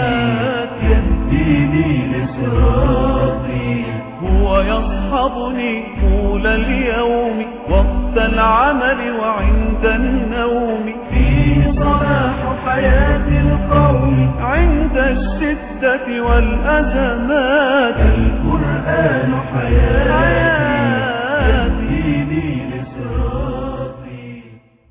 يهديني لصراطي، هو يصحبني طول اليوم وقت العمل وعند النوم، فيه صلاح حياة القوم عند الشدة والأزمات، القرآن حياتي يهديني لصراطي.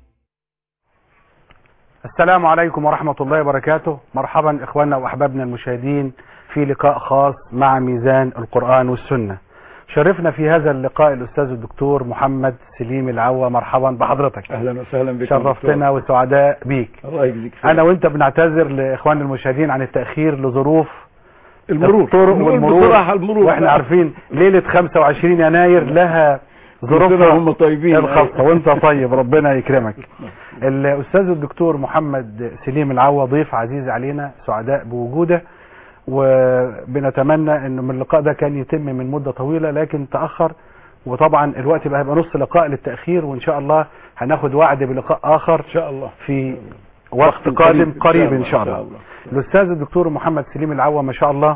السلام عليكم ورحمة الله وبركاته. مرحبا إخواننا وأحبابنا المشاهدين في لقاء خاص مع ميزان القرآن والسنة. شرفنا في هذا اللقاء الأستاذ الدكتور محمد سليم العوا. مرحبا بحضرتك. أهلا وسهلا بك. شرفتنا وسعداء بيك. الله يجزيك خير. أنا وأنت بنعتذر لإخواننا المشاهدين عن التأخير لظروف المرور، الطرق والمرور، بصراحة المرور، وإحنا عارفين ليلة 25 يناير لها ظروفها هم طيبين الخاصة، وأنت طيب ربنا يكرمك. الأستاذ الدكتور محمد سليم العوا ضيف عزيز علينا، سعداء بوجوده، وبنتمنى انه من اللقاء ده كان يتم من مدة طويلة لكن تأخر، وطبعا الوقت بقى هيبقى نص لقاء للتأخير، وان شاء الله هناخد وعد بلقاء اخر ان شاء الله في وقت قادم قريب ان شاء الله. الأستاذ الدكتور محمد سليم العوا ما شاء الله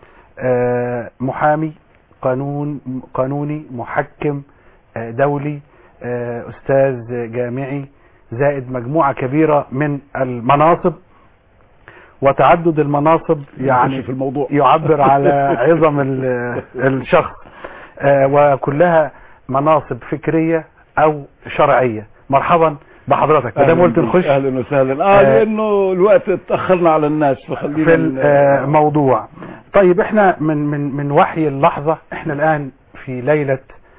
محامي قانوني، محكم دولي، أستاذ جامعي، زائد مجموعة كبيرة من المناصب، وتعدد المناصب يعني في الموضوع يعبر على عظم الشخص، وكلها مناصب فكرية أو شرعية. مرحبا بحضرتك. ما قلت نخش اهلا وسهلا. لانه الوقت اتاخرنا على الناس فخلينا في الموضوع. طيب احنا من وحي اللحظة، احنا الآن في ليلة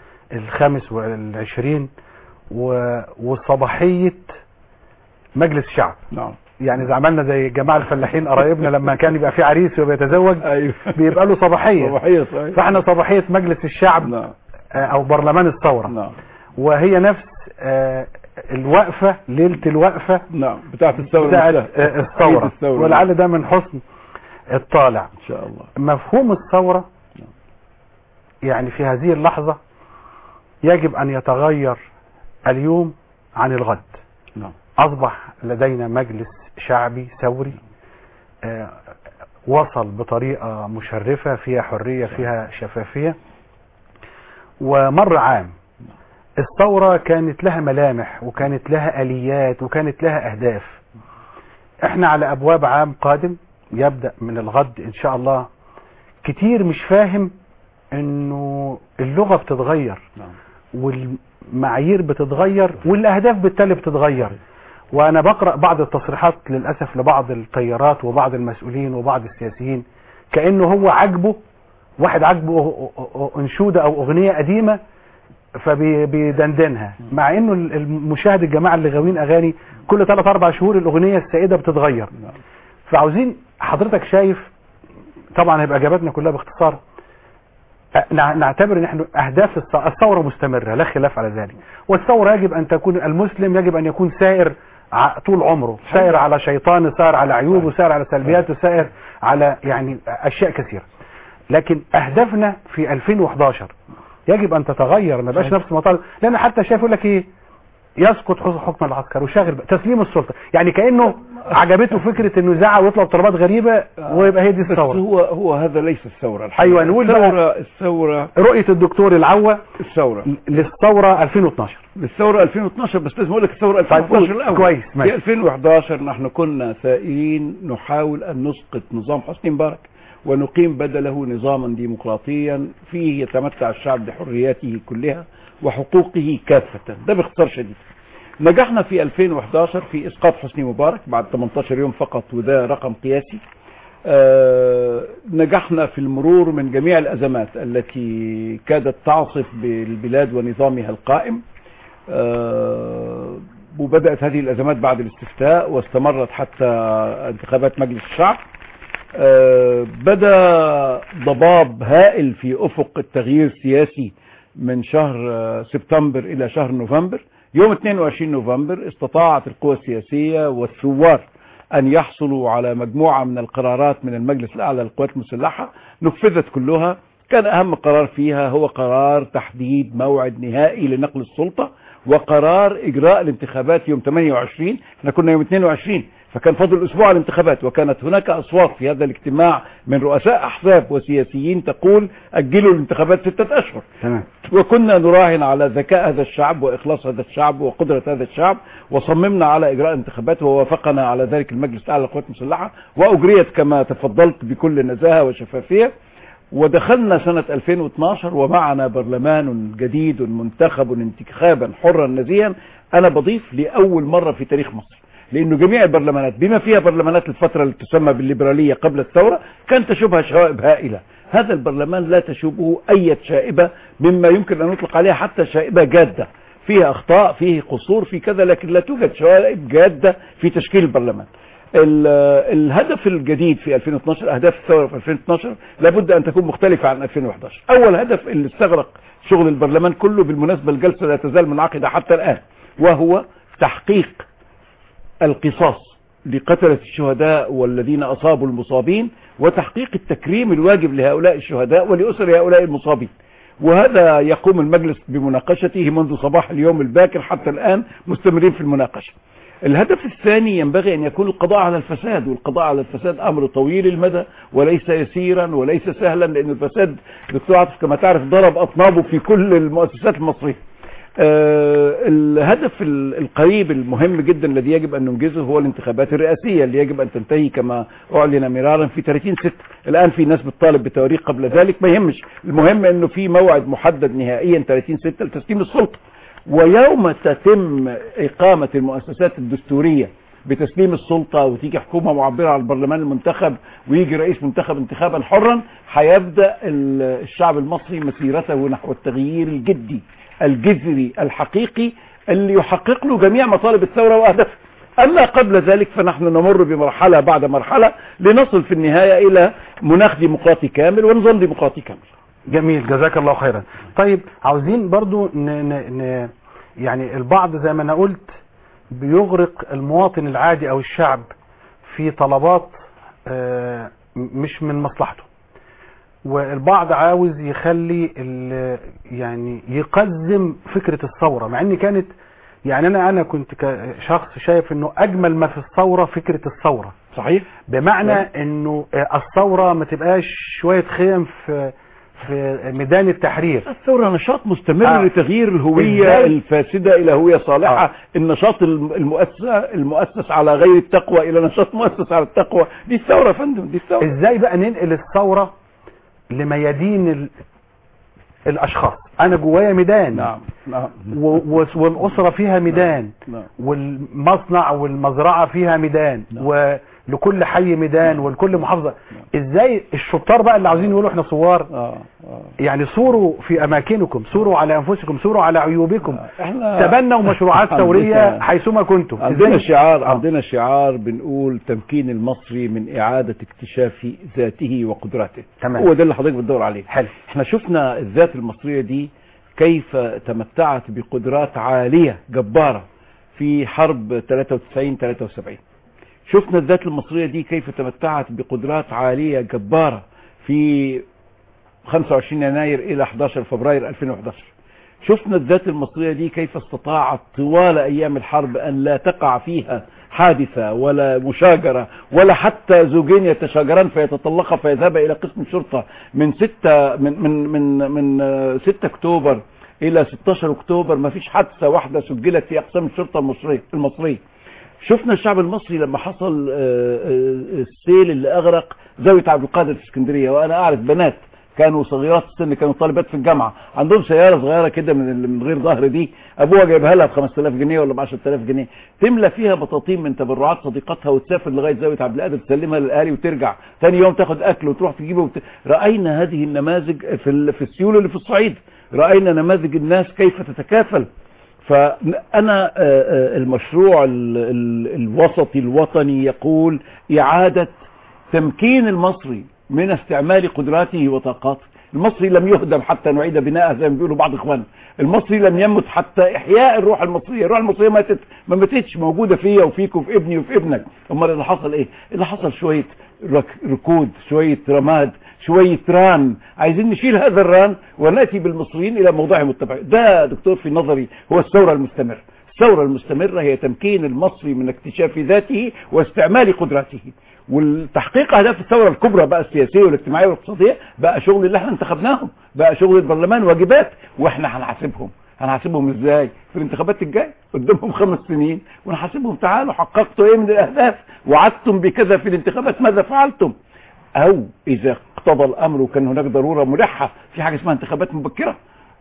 25 وصباحية مجلس الشعب. نعم. يعني إذا عملنا زي جماعة الفلاحين قرايبنا لما كان يبقى في عريس وبيتزوج أيوة. بيبقى له صباحية صحيح. فاحنا صباحية مجلس الشعب. نعم. او برلمان الثورة. نعم. وهي نفس الوقفة، ليلة الوقفة نعم بتاعت الثورة، الثورة، ولعل ده من حسن الطالع ان شاء الله. مفهوم الثورة يعني في هذه اللحظة يجب ان يتغير اليوم عن الغد. نعم. اصبح لدينا مجلس شعبي ثوري وصل بطريقة مشرفة، فيها حرية، فيها شفافية. ومر عام الثورة كانت لها ملامح وكانت لها آليات وكانت لها أهداف. احنا على أبواب عام قادم يبدأ من الغد إن شاء الله. كتير مش فاهم انه اللغة بتتغير والمعايير بتتغير والأهداف بالتالي بتتغير. وانا بقرأ بعض التصريحات للأسف لبعض التيارات وبعض المسؤولين وبعض السياسيين كأنه هو عجبه انشودة او اغنية قديمة فبيدندنها، مع انه المشاهد الجماعة اللي غاويين اغاني كل 3-4 شهور الاغنية السائدة بتتغير. فعاوزين حضرتك شايف، طبعا هيبقى اجاباتنا كلها باختصار، نعتبر ان احنا اهداف الثورة مستمرة لا خلاف على ذلك، والثورة يجب ان تكون، المسلم يجب ان يكون سائر طول عمره، سائر على شيطانه، سائر على عيوبه، سائر على سلبياته، سائر على يعني اشياء كثيرة. لكن اهدافنا في 2011 يجب ان تتغير، ما بقاش نفس المطالب. لان حتى شايف يقول لك ايه، يسقط حكم العسكر وشاغل تسليم السلطة، يعني كأنه عجبته فكرة انه يزعق ويطلب طلبات غريبة ويبقى هي دي الثورة. هو هذا ليس الثورة. ايوه نقول الثورة رؤية الدكتور العوا الثورة للثورة 2012. للثورة 2012 بس لازم اقول لك الثورة 2012 الاول. كويس. في 2011 نحن كنا سائرين نحاول ان نسقط نظام حسني مبارك ونقيم بدله نظاما ديمقراطيا فيه يتمتع الشعب بحرياته كلها وحقوقه كافة. ده باختصار شديد. نجحنا في 2011 في اسقاط حسني مبارك بعد 18 يوم فقط، وده رقم قياسي. نجحنا في المرور من جميع الازمات التي كادت تعصف بالبلاد ونظامها القائم، وبدأت هذه الازمات بعد الاستفتاء واستمرت حتى انتخابات مجلس الشعب. بدأ ضباب هائل في افق التغيير السياسي من شهر سبتمبر الى شهر نوفمبر. يوم 22 نوفمبر استطاعت القوى السياسية والثوار أن يحصلوا على مجموعة من القرارات من المجلس الأعلى للقوات المسلحة، نفذت كلها. كان أهم قرار فيها هو قرار تحديد موعد نهائي لنقل السلطة، وقرار إجراء الانتخابات يوم 28. احنا كنا يوم 22 فكان فاضل اسبوع على الانتخابات، وكانت هناك اصوات في هذا الاجتماع من رؤساء احزاب وسياسيين تقول اجلوا الانتخابات 6 اشهر. تمام. وكنا نراهن على ذكاء هذا الشعب واخلاص هذا الشعب وقدرة هذا الشعب، وصممنا على اجراء انتخابات، ووافقنا على ذلك المجلس الاعلى للقوات المسلحة، واجريت كما تفضلت بكل نزاهة وشفافية. ودخلنا سنة 2012 ومعنا برلمان جديد منتخب انتخابا حرا نزيها. انا بضيف لأول مرة في تاريخ مصر، لأنه جميع البرلمانات بما فيها برلمانات الفترة اللي تسمى بالليبرالية قبل الثورة كان تشوبها شوائب هائلة. هذا البرلمان لا تشوبه أي شائبة مما يمكن أن نطلق عليها حتى شائبة جادة، فيها أخطاء، فيه قصور، في كذا، لكن لا توجد شوائب جادة في تشكيل البرلمان. الهدف الجديد في 2012، أهداف الثورة في 2012 لابد أن تكون مختلفة عن 2011. أول هدف اللي استغرق شغل البرلمان كله، بالمناسبة الجلسة لا تزال منعقدة حتى الآن، وهو تحقيق القصاص لقتلة الشهداء والذين أصابوا المصابين، وتحقيق التكريم الواجب لهؤلاء الشهداء ولأسر هؤلاء المصابين. وهذا يقوم المجلس بمناقشته منذ صباح اليوم الباكر حتى الآن، مستمرين في المناقشة. الهدف الثاني ينبغي أن يكون القضاء على الفساد، والقضاء على الفساد أمر طويل المدى وليس يسيرا وليس سهلا، لأن الفساد دكتور عاطف كما تعرف ضرب أطنابه في كل المؤسسات المصرية. الهدف القريب المهم جدا الذي يجب أن ننجزه هو الانتخابات الرئاسية اللي يجب أن تنتهي كما أعلن مرارا في 30/6. الآن في ناس بتطالب بتواريخ قبل ذلك، ما يهمش، المهم أنه في موعد محدد نهائيا 30/6 لتسليم السلطة. ويوم تتم إقامة المؤسسات الدستورية بتسليم السلطة وتيجي حكومة معبرة على البرلمان المنتخب ويجي رئيس منتخب انتخابا حرا، هيبدأ الشعب المصري مسيرته نحو التغيير الجدي الجذري الحقيقي اللي يحقق له جميع مطالب الثورة وأهدافها. أما قبل ذلك فنحن نمر بمرحلة بعد مرحلة لنصل في النهاية إلى مناخ ديمقراطي كامل ونظام ديمقراطي كامل. جميل، جزاك الله خيرا. طيب عاوزين برضو يعني البعض زي ما انا قلت بيغرق المواطن العادي او الشعب في طلبات مش من مصلحته، والبعض عاوز يخلي يعني يقزم فكرة الثورة، مع ان كانت يعني انا كنت كشخص شايف انه اجمل ما في الثورة فكرة الثورة. صحيح. بمعنى انه الثورة ما تبقاش شوية خيم في ميدان التحرير. الثورة نشاط مستمر لتغيير الهوية الفاسدة إلى هوية صالحة. النشاط المؤسس على غير التقوى إلى نشاط مؤسس على التقوى. دي الثورة يا فندم، دي الثورة. ازاي بقى ننقل الثورة لميادين الأشخاص؟ أنا جوايا ميدان. نعم. والأسرة فيها ميدان. نعم. والمصنع والمزرعة فيها ميدان. نعم. ولكل حي ميدان. نعم. ولكل محافظة. نعم. ازاي الشطار بقى اللي عاوزين يقولوا احنا ثوار؟ يعني صوروا في اماكنكم، صوروا على انفسكم، صوروا على عيوبكم، تبنوا مشروعات ثورية حيثما كنتم. عندنا شعار بنقول تمكين المصري من اعادة اكتشاف ذاته وقدراته. تمام. هو ده اللي حضرتك بتدور عليه. حلو. احنا شفنا الذات المصرية دي كيف تمتعت بقدرات عالية جبارة في حرب 73. شفنا الذات المصرية دي كيف تمتعت بقدرات عالية جبارة في 25 يناير إلى 11 فبراير 2011. شفنا الذات المصرية دي كيف استطاعت طوال أيام الحرب أن لا تقع فيها حادثة ولا مشاجرة ولا حتى زوجين يتشاجران فيتطلقا فيذهب إلى قسم الشرطة من 6 أكتوبر إلى 16 أكتوبر ما فيش حادثة واحدة سجلت في أقسام الشرطة المصرية. شفنا الشعب المصري لما حصل السيل اللي أغرق زاوية عبد القادر في اسكندرية، وأنا أعرف بنات كانوا صغيرات السن، كانوا طالبات في الجامعة، عندهم سيارة صغيرة كده من غير ظهر دي، أبوها جايبها لها ب 5000 جنيه ولا ب 10000 جنيه، تملى فيها بطاطين من تبرعات صديقاتها وتسافر لغاية زاوية عبد القادر تسلمها للأهالي وترجع ثاني يوم تاخد أكل وتروح تجيبه رأينا هذه النماذج في السيول اللي في الصعيد، رأينا نماذج الناس كيف تتكافل. فأنا المشروع الوسطي الوطني يقول إعادة تمكين المصري من استعمال قدراته وطاقاته. المصري لم يهدم حتى نعيد بناءه زي ما بيقولوا بعض اخواننا. المصري لم يمت حتى احياء الروح المصريه. الروح المصريه ما ماتتش، موجوده فيا وفيك وفي ابني وفي ابنك. امال اللي حصل ايه؟ اللي حصل شويه ركود، شويه رماد، شويه ران. عايزين نشيل هذا الران وناتي بالمصريين الى موضعهم الطبيعي. ده دكتور في نظري هو الثوره المستمره. الثورة المستمرة هي تمكين المصري من اكتشاف ذاته واستعمال قدراته، والتحقيق اهداف الثورة الكبرى بقى السياسية والاجتماعية والاقتصادية بقى شغل اللي احنا انتخبناهم، بقى شغل البرلمان واجبات، واحنا هنحاسبهم ازاي في الانتخابات الجايه؟ قدامهم 5 سنين ونحاسبهم، تعالوا حققتوا ايه من الاهداف؟ وعدتم بكذا في الانتخابات، ماذا فعلتم؟ او اذا اقتضى الامر وكان هناك ضروره ملحه في حاجه اسمها انتخابات مبكره،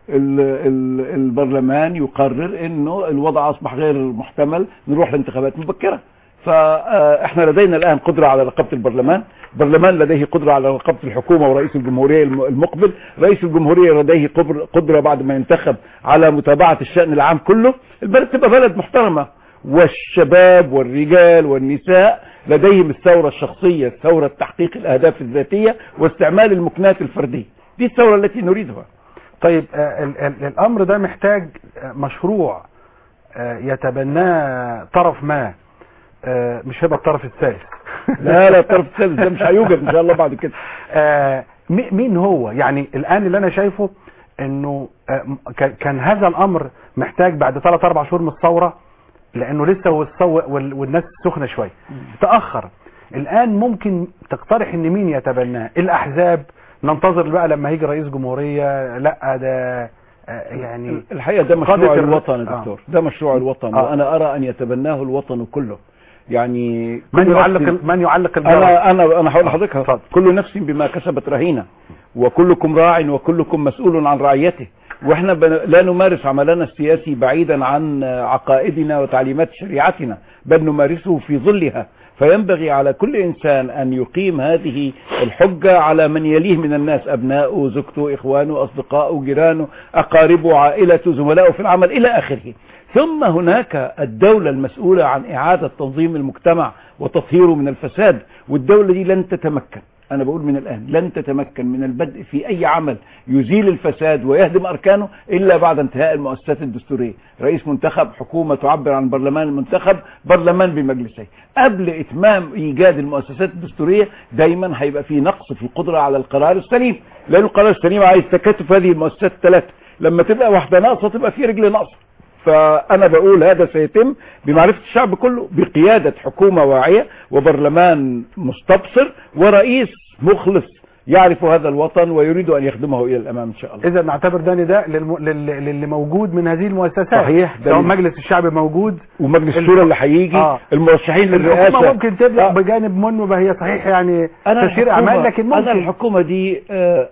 البرلمان يقرر انه الوضع اصبح غير محتمل، نروح لانتخابات مبكره. فاحنا لدينا الان قدره على رقابه البرلمان لديه قدره على رقابه الحكومه ورئيس الجمهوريه المقبل، رئيس الجمهوريه لديه قدره بعد ما ينتخب على متابعه الشان العام كله. البلد تبقى بلد محترمه، والشباب والرجال والنساء لديهم الثوره الشخصيه، ثوره تحقيق الاهداف الذاتيه واستعمال المكنات الفرديه. دي الثوره التي نريدها. طيب الامر ده محتاج مشروع يتبناه طرف ما، مش هيبقى الطرف الثالث. لا الطرف الثالث ده مش هيوجد ان شاء الله بعد كده. مين هو؟ يعني الان اللي انا شايفه انه كان هذا الامر محتاج بعد 3-4 شهور من الثوره، لانه لسه والناس سخنه شويه، تاخر. الان ممكن تقترح ان مين يتبناه؟ الاحزاب؟ ننتظر بقى لما هيجي رئيس جمهوريه؟ لا ده يعني الحقيقه ده مشروع الوطن يا دكتور، ده مشروع الوطن، وانا ارى ان يتبناه الوطن كله. يعني من يعلق انا هقول لحضرتك، كل نفس بما كسبت رهينه، وكلكم راع وكلكم مسؤول عن رعيته. واحنا لا نمارس عملنا السياسي بعيدا عن عقائدنا وتعليمات شريعتنا، بل نمارسه في ظلها. فينبغي على كل إنسان أن يقيم هذه الحجة على من يليه من الناس، أبنائه، زوجته، إخوانه، أصدقائه، جيرانه، أقاربه، عائلته، زملائه في العمل إلى آخره. ثم هناك الدولة المسؤولة عن إعادة تنظيم المجتمع وتطهيره من الفساد، والدولة دي لن تتمكن، أنا بقول من الآن لن تتمكن من البدء في أي عمل يزيل الفساد ويهدم أركانه إلا بعد انتهاء المؤسسات الدستورية، رئيس منتخب، حكومة تعبر عن برلمان المنتخب، برلمان بمجلسيه. قبل إتمام إيجاد المؤسسات الدستورية دايما هيبقى في نقص في القدرة على القرار السليم، لأن القرار السليم عايز تكاتف هذه المؤسسات الثلاثة، لما تبقى واحدة ناقصة تبقى في رجل ناقصة. فأنا بقول هذا سيتم بمعرفة الشعب كله، بقيادة حكومة واعية وبرلمان مستبصر ورئيس مخلص يعرف هذا الوطن ويريد أن يخدمه إلى الأمام إن شاء الله. إذا نعتبر ده نداء للي موجود من هذه المؤسسات. صحيح، سواء مجلس الشعب موجود، ومجلس الشورى اللي هيجي، المرشحين للرئاسة. الحكومة ممكن تبدأ بجانب منه، هي صحيح يعني تسيير أعمال، لكن ممكن. أنا الحكومة دي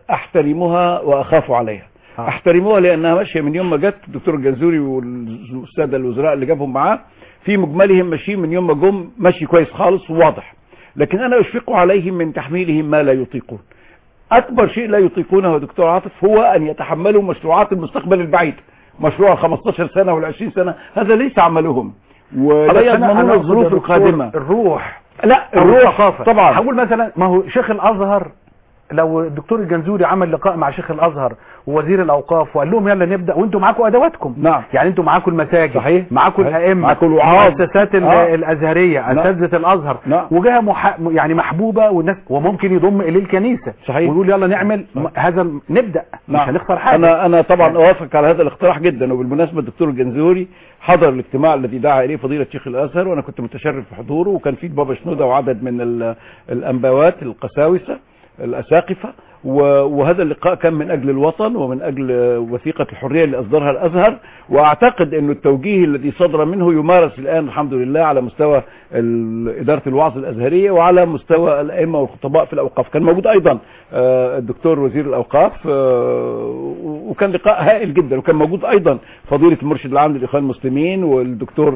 أحترمها وأخاف عليها. احترموها لانها ماشيه من يوم ما جت الدكتور الجنزوري والساده الوزراء اللي جابهم معاه، في مجملهم ماشيين من يوم ما جم ماشي كويس خالص وواضح، لكن انا اشفق عليهم من تحميلهم ما لا يطيقون. اكبر شيء لا يطيقونه يا دكتور عاطف هو ان يتحملوا مشروعات المستقبل البعيد، مشروع 15 سنه ولا 20 سنه، هذا ليس عملهم ولا يضمنون الظروف القادمه. الروح، لا الروح طبعا. هقول مثلا، ما هو شيخ الازهر، لو الدكتور الجنزوري عمل لقاء مع شيخ الازهر ووزير الاوقاف وقال لهم يلا نبدا وانتم معاكم ادواتكم، نعم، يعني انتم معاكم المساجد، صحيح، معاكم الائمه، معاكم الوعاظ، المؤسسات الازهريه، اساتذه الازهر، وجهه يعني محبوبه، والناس وممكن يضم اليه الكنيسه، صحيح، ويقول يلا نعمل هذا، نبدا، مش هنخسر حاجه. انا طبعا اوافق على هذا الاقتراح جدا. وبالمناسبه الدكتور الجنزوري حضر الاجتماع الذي دعا اليه فضيله شيخ الازهر، وانا كنت متشرف في حضوره، وكان فيه بابا شنوده وعدد من الانباوات القساوسه الاساقفه، وهذا اللقاء كان من اجل الوطن ومن اجل وثيقة الحرية اللي اصدرها الازهر. واعتقد انه التوجيه الذي صدر منه يمارس الان الحمد لله على مستوى ادارة الوعظ الازهرية وعلى مستوى الائمة والخطباء في الاوقاف. كان موجود ايضا الدكتور وزير الاوقاف، وكان لقاء هائل جدا. وكان موجود ايضا فضيلة المرشد العام للاخوان المسلمين والدكتور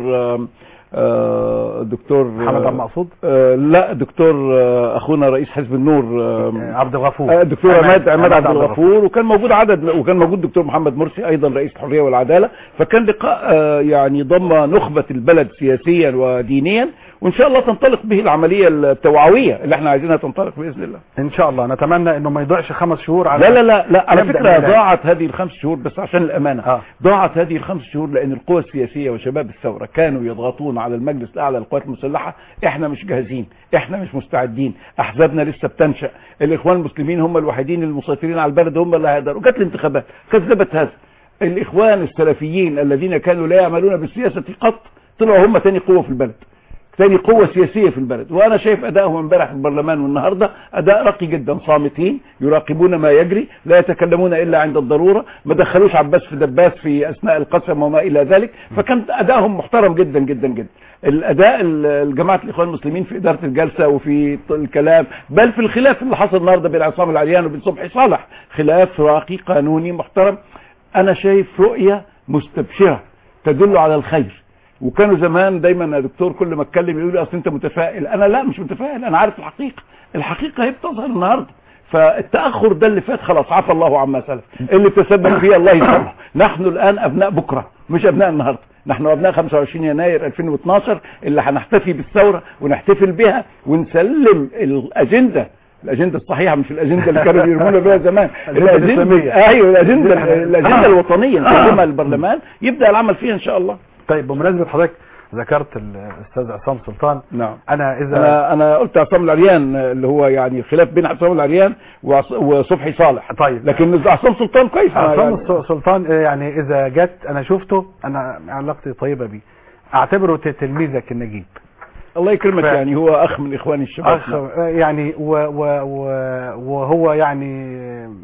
الدكتور محمد عبد المقصود، لا الدكتور اخونا رئيس حزب النور عبد الغفور، الدكتور عماد عبد الغفور، وكان موجود وكان موجود الدكتور محمد مرسي ايضا رئيس الحرية والعدالة. فكان لقاء يعني ضم نخبة البلد سياسيا ودينيا، وان شاء الله تنطلق به العملية التوعوية اللي احنا عايزينها تنطلق باذن الله ان شاء الله. نتمنى انه ما يضيعش 5 شهور على لا على فكرة ضاعت هذه ال5 شهور، بس عشان الامانة ضاعت هذه ال5 شهور لان القوى السياسية وشباب الثورة كانوا يضغطون على المجلس الاعلى للقوات المسلحة، احنا مش جاهزين، احنا مش مستعدين، احزابنا لسه بتنشأ، الاخوان المسلمين هم الوحيدين المسيطرين على البلد، هم اللي هيقدروا. جت الانتخابات كذبت هذا، الإخوان السلفيين الذين كانوا لا يعملون بالسياسة قط طلعوا هم تاني قوة في البلد، ثاني قوة سياسية في البلد. وأنا شايف أدائهم امبارح في البرلمان والنهاردة أداء راقي جدا، صامتين يراقبون ما يجري، لا يتكلمون إلا عند الضرورة، ما دخلوش عباس في دباس في أثناء القسم وما إلى ذلك، فكان أدائهم محترم جدا جدا جدا. الأداء الجماعة الإخوان المسلمين في إدارة الجلسة وفي الكلام، بل في الخلاف اللي حصل النهاردة بين عصام العريان وبين صبحي صالح، خلاف راقي قانوني محترم. أنا شايف رؤية مستبشرة تدل على الخير. وكانوا زمان دايما يا دكتور كل ما اتكلم يقول لي اصل انت متفائل، انا لا مش متفائل، انا عارف الحقيقه هي بتظهر النهارده. فالتاخر ده اللي فات خلاص عفى الله عما سلف، اللي تسبب فيه الله يسامحه. نحن الان ابناء بكره مش ابناء النهارده، نحن ابناء 25 يناير 2012 اللي هنحتفي بالثوره ونحتفل بها ونسلم الاجنده الصحيحه، مش الاجنده اللي كانوا بيرمونا بها زمان، الاجنده ايوه الاجنده الوطنيه نسلمها للبرلمان يبدا العمل فيها ان شاء الله. طيب بمناسبة حضرتك ذكرت الاستاذ عصام سلطان. نعم. انا قلت عصام العريان اللي هو يعني خلاف بين عصام العريان وصبحي صالح. طيب لكن عصام سلطان كويس. عصام سلطان يعني اذا جت انا شفته، انا علاقتي طيبة بيه، اعتبره تلميذك النجيب. الله يكرمك. يعني هو اخ من اخواني الشباب. اخ يعني وهو يعني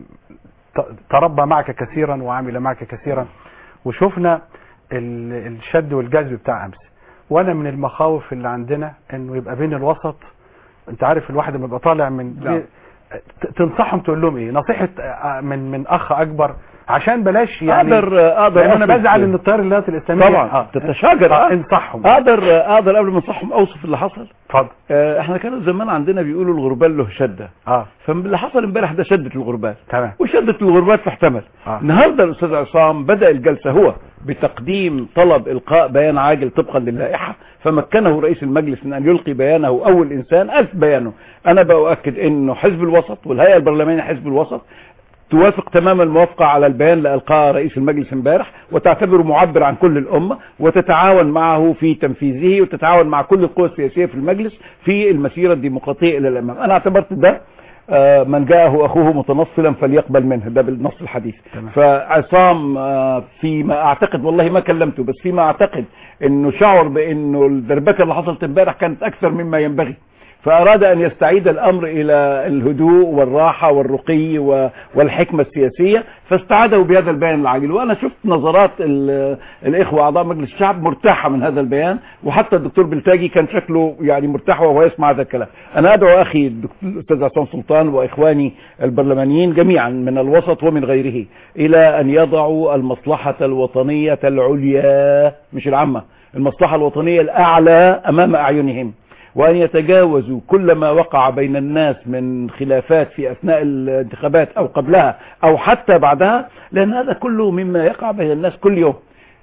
تربى معك كثيرا وعمل معك كثيرا، وشفنا الشد والجذب بتاع امس. وانا من المخاوف اللي عندنا انه يبقى بين الوسط، انت عارف الواحد لما يبقى طالع من تنصحهم تقول لهم ايه نصيحه من اخ اكبر، عشان بلاش يعني اقدر انا بزعل ان التيار الاسلامي طبعا تتشاجر. انصحهم. اقدر قبل ما انصحهم اوصف اللي حصل. اتفضل. احنا كانوا زمان عندنا بيقولوا الغربال له شده. فاللي حصل امبارح ده شده الغربال. تمام. وشده الغربال فاحتمل. النهارده الاستاذ عصام بدا الجلسه هو بتقديم طلب القاء بيان عاجل طبقا للائحه، فمكنه رئيس المجلس من ان يلقي بيانه اول انسان الف بيانه. انا باؤكد انه حزب الوسط والهيئه البرلمانيه حزب الوسط توافق تماما الموافقة على البيان اللي ألقاه رئيس المجلس امبارح، وتعتبره معبر عن كل الأمة، وتتعاون معه في تنفيذه، وتتعاون مع كل القوى السياسية في المجلس في المسيرة الديمقراطية إلى الأمام. أنا اعتبرت ده من جاءه أخوه متنصلا فليقبل منه، ده بالنص الحديث. فعصام فيما أعتقد، والله ما كلمته، بس فيما أعتقد أنه شعر بأنه الدربكة اللي حصلت امبارح كانت أكثر مما ينبغي، فأراد أن يستعيد الأمر إلى الهدوء والراحة والرقي والحكمة السياسية، فاستعاده بهذا البيان العاجل. وأنا شفت نظرات الإخوة أعضاء مجلس الشعب مرتاحة من هذا البيان، وحتى الدكتور بلتاجي كان شكله يعني مرتاح وهو يسمع هذا الكلام. أنا أدعو أخي الأستاذ عصام سلطان وإخواني البرلمانيين جميعا من الوسط ومن غيره إلى أن يضعوا المصلحة الوطنية العليا مش العامة، المصلحة الوطنية الأعلى أمام أعينهم، وأن يتجاوزوا كل ما وقع بين الناس من خلافات في أثناء الانتخابات أو قبلها أو حتى بعدها، لأن هذا كله مما يقع بين الناس كل يوم.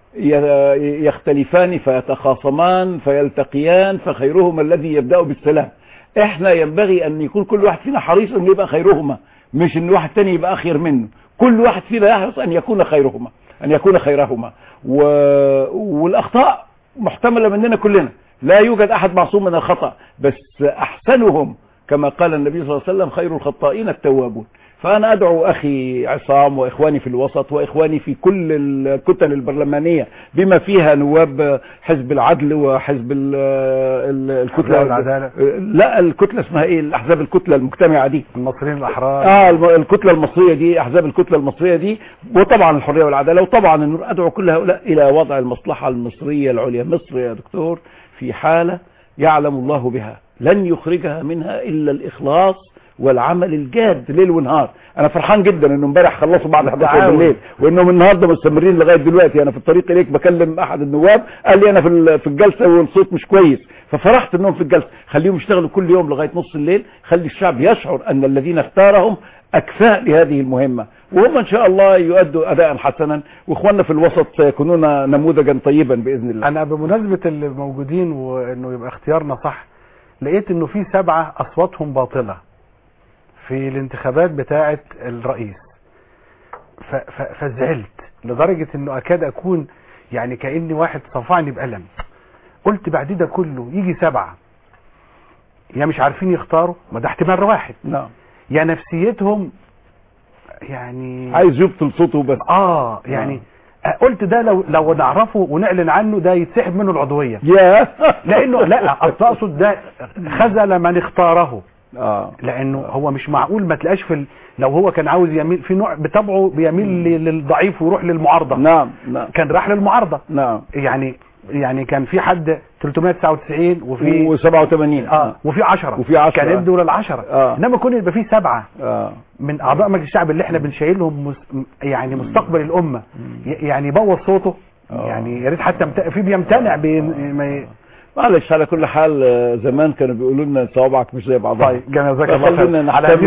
يختلفان فيتخاصمان فيلتقيان فخيرهما الذي يبدأ بالسلام. احنا ينبغي أن يكون كل واحد فينا حريص أن يبقى خيرهما، مش أن واحد تاني يبقى أخير منه. كل واحد فينا يحرص أن يكون خيرهما، أن يكون خيرهما. والأخطاء محتملة مننا كلنا، لا يوجد أحد معصوم من الخطأ، بس أحسنهم كما قال النبي صلى الله عليه وسلم خير الخطائين التوابون. فأنا أدعو أخي عصام وإخواني في الوسط وإخواني في كل الكتل البرلمانية بما فيها نواب حزب العدل وحزب الكتلة العدالة، لا الكتلة اسمها إيه، الأحزاب الكتلة المجتمعة دي، المصريين الأحرار، الكتلة المصرية دي، أحزاب الكتلة المصرية دي، وطبعا الحرية والعدالة، وطبعا النور. أدعو كل هؤلاء إلى وضع المصلحة المصرية العليا. مصر يا دكتور في حالة يعلم الله بها، لن يخرجها منها إلا الإخلاص والعمل الجاد ليل ونهار. انا فرحان جدا انه امبارح خلصوا بعد 11 بالليل، وانهم النهارده مستمرين لغايه دلوقتي. انا في الطريق اليك بكلم احد النواب قال لي انا في الجلسه والصوت مش كويس، ففرحت انهم في الجلسه. خليهم يشتغلوا كل يوم لغايه نص الليل، خلي الشعب يشعر ان الذين اختارهم اكفاء لهذه المهمه، وهم ان شاء الله يؤدوا اداء حسنا، واخواننا في الوسط سيكونون نموذجا طيبا باذن الله. انا بمناسبه اللي موجودين وانه يبقى اختيارنا صح، لقيت انه في 7 اصواتهم باطله في الانتخابات بتاعة الرئيس، فزعلت لدرجة انه اكاد اكون يعني كأني واحد صفعني بألم. قلت بعد ده كله يجي 7 يا مش عارفين يختاروا، ما ده احتمال واحد، نعم، يا نفسيتهم يعني عايز يبطل صوته بس. يعني قلت ده لو نعرفه ونعلن عنه ده يتسحب منه العضوية. لانه لا اقصد ده خذل من اختاره. لانه هو مش معقول ما تلاقاش لو هو كان عاوز يميل في نوع بطبعه بيميل للضعيف ويروح للمعارضة. نعم كان راح للمعارضة. نعم. يعني كان في حد 399 وفي و87 وفي 10 كان يبدو لل10. انما يكون يبقى في 7 من اعضاء مجلس الشعب اللي احنا بنشيلهم يعني مستقبل الامة يعني يبوظ صوته. يعني يا ريت حتى في بيمتنع معلش. على كل حال زمان كانوا بيقولوا لنا صوابعك مش زي بعضها. طيب جزاك الله خير.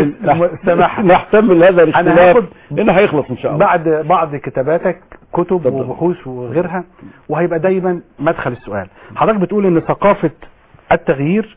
نحتمل هذا الاختلاف لانه هيخلص ان شاء الله بعد كتاباتك كتب وبحوث وغيرها، وهيبقى دايما مدخل السؤال. حضرتك بتقول ان ثقافة التغيير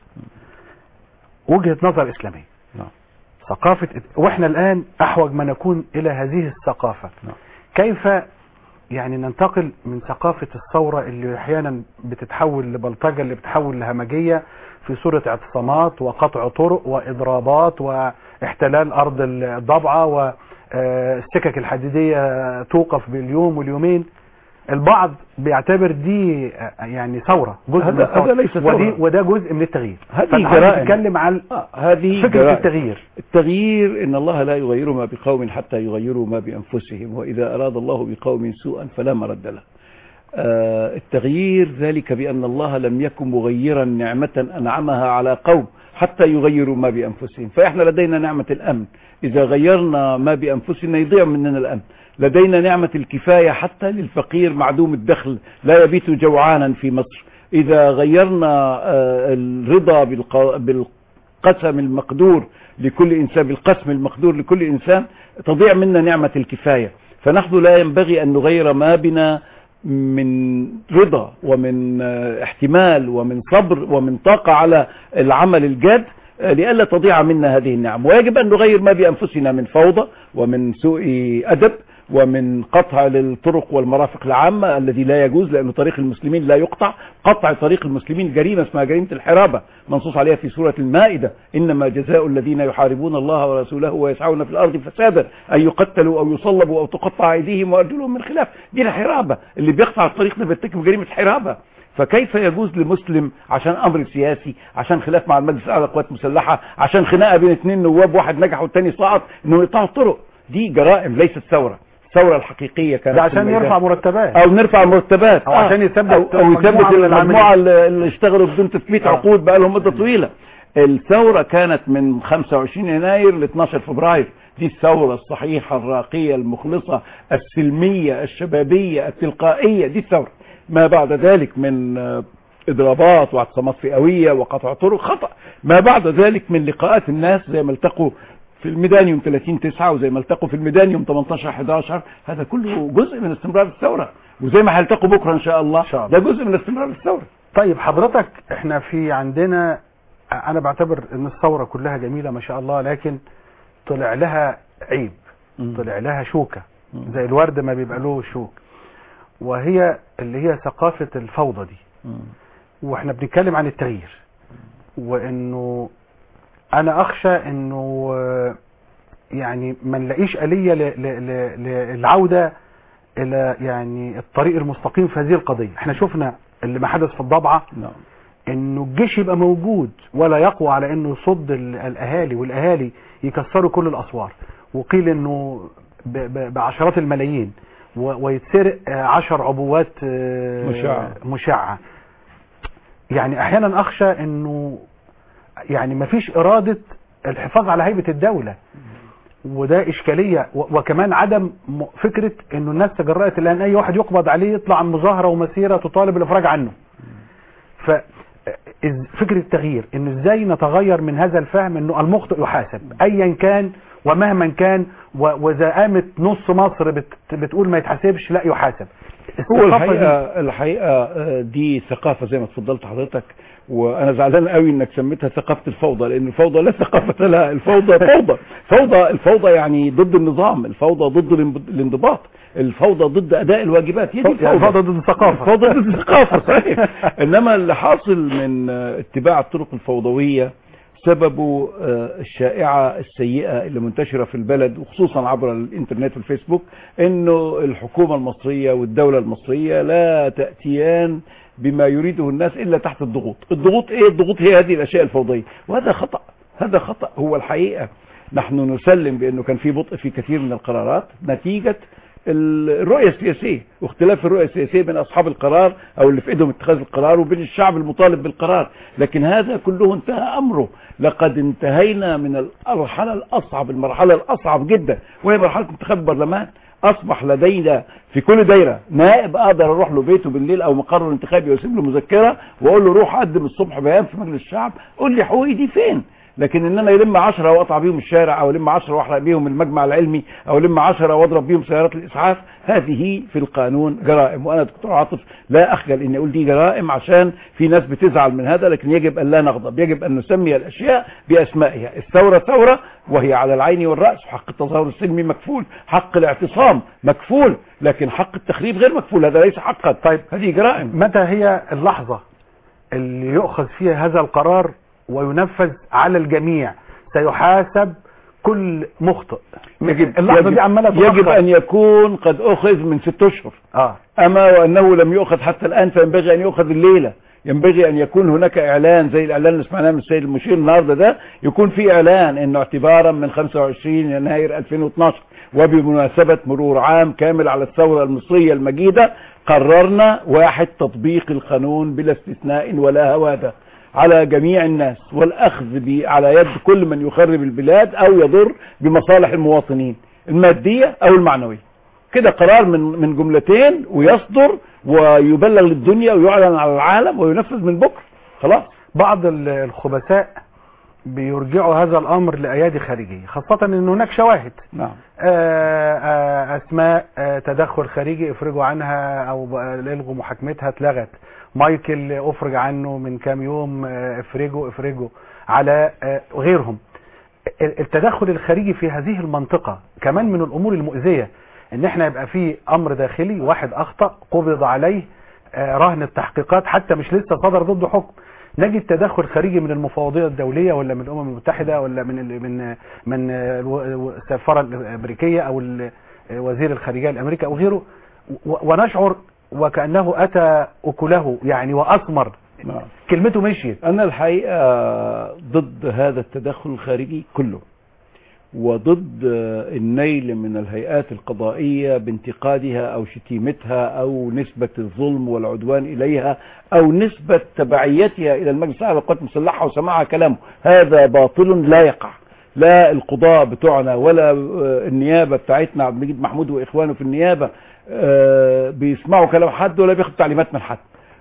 وجهة نظر اسلامية. ثقافة واحنا الان احوج ما نكون الى هذه الثقافة. كيف يعني ننتقل من ثقافة الثورة اللي احيانا بتتحول لبلطجة، اللي بتتحول لهمجية في صورة اعتصامات وقطع طرق واضرابات واحتلال ارض الضبعة والسكك الحديدية توقف باليوم واليومين. البعض بيعتبر دي يعني ثورة، جزء من هذا ليس ثورة، وده جزء من التغيير. هذه جرائم. نتكلم عن هذه فكرة التغيير. التغيير ان الله لا يغير ما بقوم حتى يغيروا ما بانفسهم، واذا اراد الله بقوم سوءا فلا مرد له. التغيير ذلك بان الله لم يكن مغيرا نعمة انعمها على قوم حتى يغيروا ما بانفسهم. فاحنا لدينا نعمة الامن، اذا غيرنا ما بانفسنا يضيع مننا الامن. لدينا نعمة الكفاية حتى للفقير معدوم الدخل لا يبيت جوعانا في مصر. إذا غيرنا الرضا بالقسم المقدور لكل إنسان، بالقسم المقدور لكل إنسان، تضيع منا نعمة الكفاية. فنحن لا ينبغي أن نغير ما بنا من رضا ومن احتمال ومن صبر ومن طاقة على العمل الجاد لئلا تضيع منا هذه النعم. ويجب أن نغير ما بأنفسنا من فوضى ومن سوء أدب ومن قطع للطرق والمرافق العامة الذي لا يجوز، لأن طريق المسلمين لا يقطع. قطع طريق المسلمين جريمة اسمها جريمة الحرابة، منصوص عليها في سورة المائدة: إنما جزاء الذين يحاربون الله ورسوله ويسعون في الأرض فسادا أن يقتلوا أو يصلبوا أو تقطع أيديهم وأرجلهم من خلاف. دي الحرابة، اللي بيقطع الطريق ده بيرتكب جريمة حرابة. فكيف يجوز لمسلم عشان امر سياسي، عشان خلاف مع المجلس الاعلى للقوات المسلحه، عشان خناقه بين 2 نواب واحد نجح والثاني صعد، انه يقطعوا الطرق؟ دي جرائم ليست ثوره. الثوره الحقيقيه كانت عشان يرفع مرتبات او نرفع مرتبات او عشان يثبت او يثبت المجموعه اللي اشتغلوا بدون تثبيت عقود بقى لهم مده طويله. الثوره كانت من 25 يناير ل 12 فبراير. دي الثوره الصحيحه الراقيه المخلصه السلميه الشبابيه التلقائيه، دي الثوره. ما بعد ذلك من اضرابات واعتصامات فئويه وقطع طرق خطأ. ما بعد ذلك من لقاءات الناس زي ما التقوا في الميدان يوم 30/9 وزي ما التقوا في الميدان يوم 18/11، هذا كله جزء من استمرار الثوره. وزي ما هيلتقوا بكره ان شاء الله ده جزء من استمرار الثوره. طيب حضرتك احنا في عندنا، انا بعتبر ان الثوره كلها جميله ما شاء الله، لكن طلع لها عيب، طلع لها شوكه زي الورد ما بيبقى له شوك، وهي اللي هي ثقافة الفوضى دي. واحنا بنتكلم عن التغيير، وانه انا اخشى انه يعني ما نلاقيش آلية للعودة الى يعني الطريق المستقيم في هذه القضية. احنا شفنا اللي ما حدث في الضبعة، انه الجيش يبقى موجود ولا يقوى على انه يصد الاهالي، والاهالي يكسروا كل الاسوار، وقيل انه بعشرات الملايين، ويتسرق 10 عبوات مشعة. يعني احيانا اخشى انه يعني مفيش ارادة الحفاظ على هيبة الدولة، وده اشكالية. وكمان عدم فكرة انه الناس تجرأت الان اي واحد يقبض عليه يطلع عن مظاهرة ومسيرة تطالب الافراج عنه. ففكرة التغيير انه ازاي نتغير من هذا الفهم انه المخطئ يحاسب ايا كان ومهما كان، واذا قامت نص مصر بتقول ما يتحاسبش، لا يحاسب. هو الحقيقة دي ثقافة زي ما اتفضلت حضرتك، وانا زعلان قوي انك سميتها ثقافة الفوضى، لان الفوضى لا ثقافة لها. الفوضى الفوضى يعني ضد النظام، الفوضى ضد الانضباط، الفوضى ضد اداء الواجبات. هي دي الفوضى ضد الثقافة. الفوضى ضد الثقافة صحيح. انما اللي حاصل من اتباع الطرق الفوضوية سببه الشائعة السيئة اللي منتشرة في البلد وخصوصا عبر الانترنت والفيسبوك، انه الحكومة المصرية والدولة المصرية لا تأتيان بما يريده الناس الا تحت الضغوط. الضغوط ايه؟ الضغوط هي هذه الاشياء الفوضية، وهذا خطأ. هذا خطأ. هو الحقيقة نحن نسلم بانه كان في بطء في كثير من القرارات نتيجة الرؤية السياسية واختلاف الرؤية السياسية بين أصحاب القرار أو اللي في إيدهم اتخاذ القرار وبين الشعب المطالب بالقرار. لكن هذا كله انتهى أمره. لقد انتهينا من المرحلة الأصعب جدا، وهي مرحلة انتخاب البرلمان. أصبح لدينا في كل دايرة نائب أقدر أروح له بيته بالليل أو مقره الانتخابي وأسيب له مذكرة وأقول له روح قدم الصبح بيان في مجلس الشعب، قول لي حقوقي دي فين. لكن ان انا يلم 10 واقطع بيهم الشارع، او يلم 10 واحرق بيهم المجمع العلمي، او يلم 10 واضرب بيهم سيارات الاسعاف، هذه في القانون جرائم. وانا دكتور عاطف لا اخجل اني اقول دي جرائم عشان في ناس بتزعل من هذا، لكن يجب ان لا نغضب، يجب ان نسمي الاشياء باسمائها. الثوره ثوره وهي على العين والراس، حق التظاهر السلمي مكفول، حق الاعتصام مكفول، لكن حق التخريب غير مكفول، هذا ليس حقا. طيب هذه جرائم. متى هي اللحظه اللي يؤخذ فيها هذا القرار وينفذ على الجميع؟ سيحاسب كل مخطئ. اللحظة دي عمالة يجب أن يكون قد أخذ من 6 أشهر. أما وأنه لم يؤخذ حتى الآن فينبغي أن يؤخذ الليلة. ينبغي أن يكون هناك إعلان زي الإعلان اللي سمعناه من السيد المشير النهارده ده، يكون في إعلان إنه اعتبارا من 25 يناير 2012 وبمناسبة مرور عام كامل على الثورة المصرية المجيدة، قررنا 1 تطبيق القانون بلا استثناء ولا هوادة على جميع الناس، والأخذ على يد كل من يخرب البلاد أو يضر بمصالح المواطنين المادية أو المعنوية. كده قرار من جملتين، ويصدر ويبلغ للدنيا ويعلن على العالم وينفذ من بكرة. خلاص. بعض الخبثاء بيرجعوا هذا الأمر لأيادي خارجية، خاصة أن هناك شواهد. نعم. أسماء تدخل خارجي افرجوا عنها أو الغوا محاكمتها اتلغت. مايكل افرج عنه من كام يوم، افرجوا على غيرهم. التدخل الخارجي في هذه المنطقة كمان من الأمور المؤذية، ان احنا يبقى في امر داخلي، واحد اخطأ قبض عليه رهن التحقيقات، حتى مش لسه صدر ضده حكم، نجد تدخل خارجي من المفوضية الدولية ولا من الامم المتحدة ولا من السفارة الامريكية او وزير الخارجية الامريكي او غيره، ونشعر وكأنه اتى اكله يعني واثمر. كلمته مشيت. انا الحقيقة ضد هذا التدخل الخارجي كله، وضد النيل من الهيئات القضائية بانتقادها أو شتيمتها أو نسبة الظلم والعدوان إليها أو نسبة تبعيتها إلى المجلس الأعلى للقوات المسلحة وسماعها كلامه. هذا باطل لا يقع. لا القضاء بتوعنا ولا النيابة بتاعتنا عبد المجيد محمود وإخوانه في النيابة بيسمعوا كلام حد ولا بياخدوا تعليمات من حد،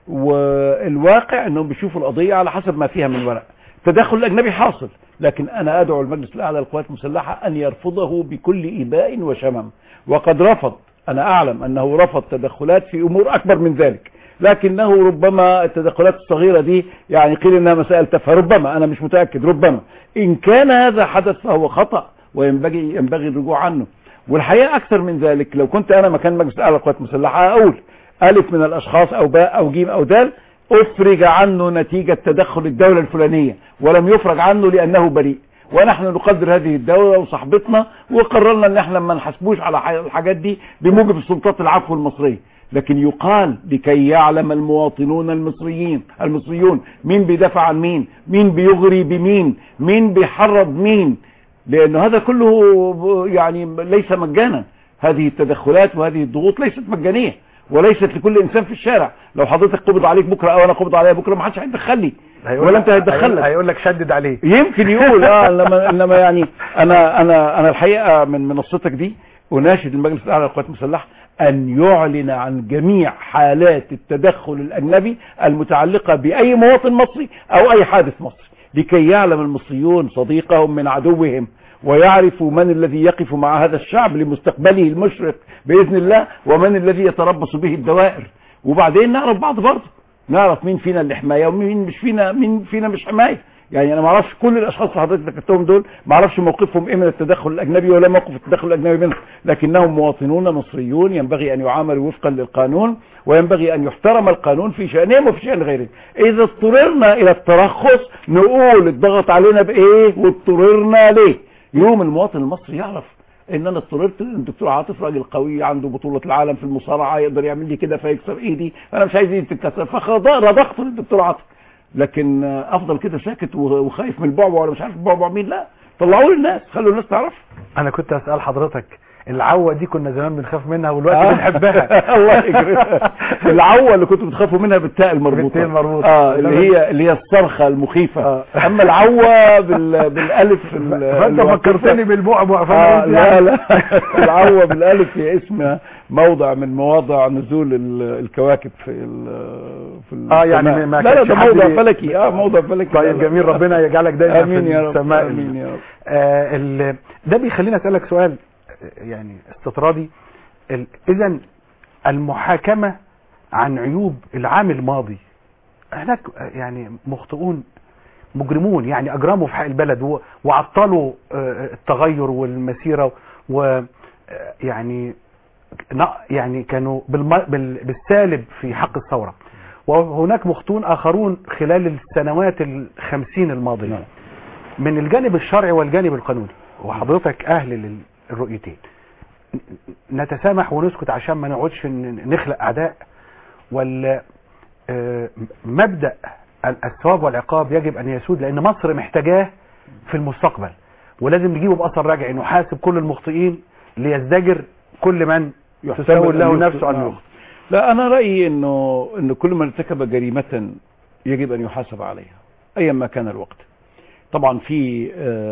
والواقع أنهم بيشوفوا القضية على حسب ما فيها من ورق. التدخل الأجنبي حاصل، لكن أنا أدعو المجلس الأعلى للقوات المسلحة أن يرفضه بكل إباء وشمم، وقد رفض. أنا أعلم أنه رفض تدخلات في أمور أكبر من ذلك، لكنه ربما التدخلات الصغيرة دي يعني قيل إنها مسائل تافهة، ربما، أنا مش متأكد، ربما. إن كان هذا حدث فهو خطأ وينبغي الرجوع عنه. والحقيقة أكثر من ذلك، لو كنت أنا مكان مجلس الأعلى للقوات المسلحة أقول ألف من الأشخاص أو باء أو جيم أو دال أفرج عنه نتيجة تدخل الدولة الفلانية، ولم يفرج عنه لأنه بريء، ونحن نقدر هذه الدولة وصاحبتنا، وقررنا ان احنا ما نحاسبوش على الحاجات دي بموجب السلطات العفو المصرية. لكن يقال لكي يعلم المواطنون المصريون مين بيدافع عن مين بيغري بمين، مين بيحرض مين، لأن هذا كله يعني ليس مجانا. هذه التدخلات وهذه الضغوط ليست مجانية وليست لكل انسان في الشارع. لو حضرتك قبض عليك بكره او انا قبض عليا بكره ما حدش هيتدخل لي ولا انت هتدخل لك، هيقول لك شدد عليه، يمكن يقول انما يعني انا الحقيقه من منصتك دي اناشد المجلس الاعلى للقوات المسلحه ان يعلن عن جميع حالات التدخل الاجنبي المتعلقه باي مواطن مصري او اي حادث مصري، لكي يعلم المصريون صديقهم من عدوهم، ويعرفوا من الذي يقف مع هذا الشعب لمستقبله المشرق بإذن الله، ومن الذي يتربص به الدوائر. وبعدين نعرف بعض برضه، نعرف مين فينا اللي حماية ومين مش فينا، مين فينا مش حماية. يعني انا ما اعرفش كل الاشخاص اللي حضرتك ذكرتهم دول، ما اعرفش موقفهم ايه من التدخل الاجنبي ولا موقف التدخل الاجنبي منهم، لكنهم مواطنون مصريون ينبغي ان يعاملوا وفقا للقانون، وينبغي ان يحترم القانون في شانهم وفي شان غيرهم. اذا اضطررنا الى الترخص نقول الضغط علينا بايه واضطررنا ليه. يوم المواطن المصري يعرف ان انا اضطررت، الدكتور عاطف راجل قوي عنده بطولة العالم في المصارعة يقدر يعمل لي كده فيكسر ايدي، انا مش عايز ايدي تتكسر، فرضخت للدكتور عاطف. لكن افضل كده ساكت وخايف من البعبع ولا مش عارف البعبع مين، لا، طلعوا للناس، خلوا الناس تعرف. انا كنت اسال حضرتك العوه دي كنا زمان بنخاف منها والوقت بنحبها. الله يكرمك. العوه اللي كنتوا بتخافوا منها بالتاء المربوطه، اللي هي الصرخه المخيفه. اما العوه بالالف فانت فكرتني بالبعبع. لا العوه بالالف هي اسم موضع من مواضع نزول الكواكب في يعني ما لا ده موضع فلكي. موضع فلكي. طيب جميل، ربنا يجعلك دايما امين في السماء. امين يا رب. ده بيخليني اسالك سؤال يعني استطرادي. اذا المحاكمة عن عيوب العام الماضي، هناك يعني مخطئون مجرمون يعني اجرموا في حق البلد وعطلوا التغير والمسيرة، ويعني كانوا بالسالب في حق الثورة. وهناك مخطئون اخرون خلال السنوات 50 الماضية من الجانب الشرعي والجانب القانوني، وحضرتك اهل الرؤيتين. نتسامح ونسكت عشان ما نقعدش نخلق اعداء، ولا مبدأ الثواب والعقاب يجب ان يسود، لان مصر محتاجاه في المستقبل، ولازم نجيبه باثر راجعي، نحاسب كل المخطئين ليزدجر كل من تساوي له نفسه ان يخطئ. لا، انا رايي انه كل من ارتكب جريمه يجب ان يحاسب عليها ايا ما كان الوقت. طبعا في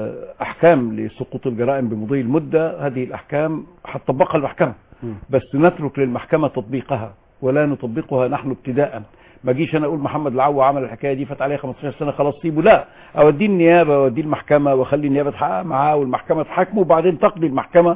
احكام لسقوط الجرائم بمضي المدة، هذه الاحكام هتطبقها المحكمة، بس نترك للمحكمة تطبيقها ولا نطبقها نحن ابتداء. ما جيش انا اقول محمد العوا عمل الحكاية دي فات عليه 15 سنة خلاص سيبه، لا، اوديه النيابة واوديه المحكمة واخلي النيابة تحقق معاه والمحكمة تحاكمه، وبعدين تقضي المحكمة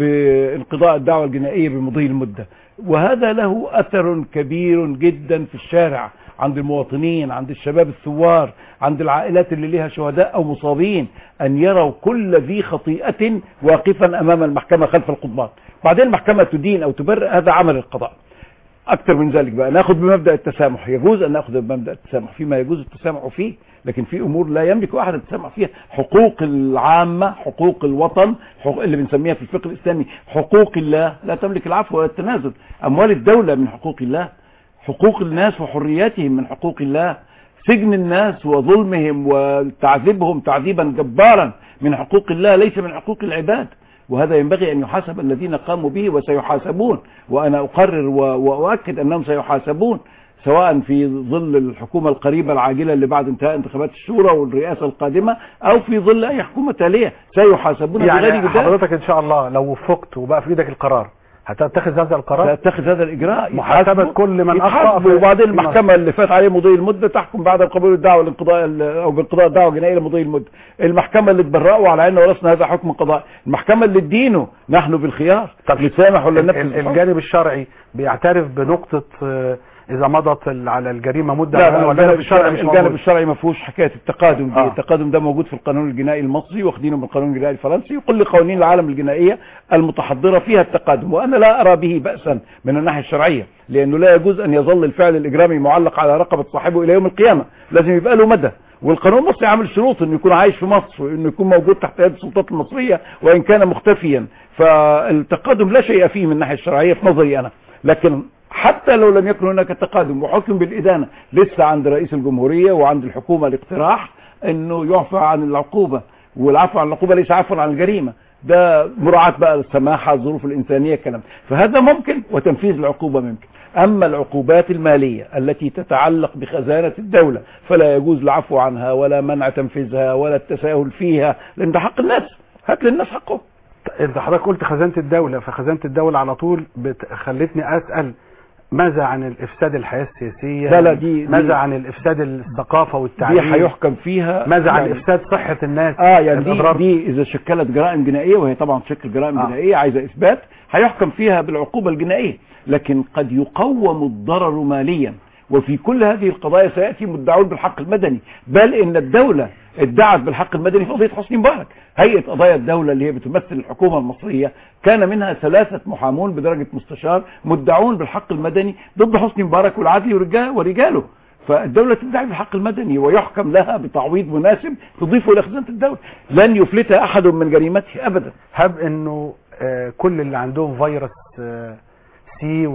بانقضاء الدعوة الجنائية بمضي المدة. وهذا له اثر كبير جدا في الشارع، عند المواطنين، عند الشباب الثوار، عند العائلات اللي لها شهداء او مصابين، ان يروا كل ذي خطيئة واقفا امام المحكمة خلف القضبان. بعدين المحكمة تدين او تبرئ، هذا عمل القضاء. اكثر من ذلك بقى ناخذ بمبدأ التسامح، يجوز ان ناخذ بمبدأ التسامح فيما يجوز التسامح فيه، لكن في امور لا يملك احد التسامح فيها. حقوق العامة، حقوق الوطن، اللي بنسميها في الفقه الاسلامي حقوق الله، لا تملك العفو ولا التنازل. اموال الدولة من حقوق الله، حقوق الناس وحرياتهم من حقوق الله، سجن الناس وظلمهم وتعذيبهم تعذيبا جبارا من حقوق الله ليس من حقوق العباد. وهذا ينبغي أن يحاسب الذين قاموا به وسيحاسبون، وأنا أقرر وأؤكد أنهم سيحاسبون، سواء في ظل الحكومة القريبة العاجلة اللي بعد انتهاء انتخابات الشورى والرئاسة القادمة، أو في ظل أي حكومة تالية سيحاسبون يعني بغير جدال. حضرتك إن شاء الله لو وفقت وبقى في إيدك القرار هتتخذ هذا القرار، هتتخذ هذا الإجراء، محاسبة كل من أخطأ، وبعدين المحكمة اللي فات عليه مضي المدة تحكم بعد قبول الدعوة الانقضاء أو بانقضاء الدعوة الجنائية لمضي المدة. المحكمة اللي تبرأوا على عيننا وراسنا هذا حكم قضائي. المحكمة اللي تدينه نحن بالخيار، طب نسامح ولا ننفذ. الجانب الشرعي بيعترف بنقطة إذا مضت على الجريمة مدة. لا، الجانب الشرعي ما فيهوش حكاية التقادم دي. التقادم ده موجود في القانون الجنائي المصري، واخدينه من القانون الجنائي الفرنسي، وكل قوانين العالم الجنائية المتحضرة فيها التقادم، وأنا لا أرى به بأسا من الناحية الشرعية، لأنه لا يجوز أن يظل الفعل الإجرامي معلق على رقبة صاحبه إلى يوم القيامة، لازم يبقى له مدى. والقانون المصري عامل شروط انه يكون عايش في مصر، وانه يكون موجود تحت يد السلطات المصرية وان كان مختفيا. فالتقادم لا شيء فيه من الناحية الشرعية في نظري انا، لكن حتى لو لم يكن هناك تقادم وحكم بالإدانة، لسه عند رئيس الجمهورية وعند الحكومة الاقتراح انه يعفى عن العقوبة، والعفو عن العقوبة ليس عفوا عن الجريمة، ده مراعاة بقى السماحة، الظروف الإنسانية، كلام. فهذا ممكن، وتنفيذ العقوبة ممكن. أما العقوبات المالية التي تتعلق بخزانة الدولة فلا يجوز العفو عنها ولا منع تنفيذها ولا التساهل فيها، لأن ده حق الناس، هات للناس حقه. انت حضرتك قلت خزانة الدولة، فخزانة الدولة على طول خلتني أسأل ماذا عن الإفساد الحياة السياسية؟ لا ماذا عن الإفساد الثقافة والتعليم؟ دي هيحكم فيها. ماذا عن إفساد صحة الناس؟ يعني دي إذا شكلت جرائم جنائية، وهي طبعا تشكل جرائم جنائية عايزة إثبات، هيحكم فيها بالعقوبة الجنائية، لكن قد يقوم الضرر ماليا. وفي كل هذه القضايا سيأتي مدعون بالحق المدني، بل إن الدولة ادعت بالحق المدني في قضية حسني مبارك. هيئة قضايا الدولة اللي هي بتمثل الحكومة المصرية كان منها 3 محامون بدرجة مستشار مدعون بالحق المدني ضد حسني مبارك والعدلي ورجاله. فالدولة تدعي بالحق المدني ويحكم لها بتعويض مناسب تضيفه إلى خزانة الدولة، لن يفلتها أحد من جريمته أبدا. هب انه كل اللي عندهم فيروس سي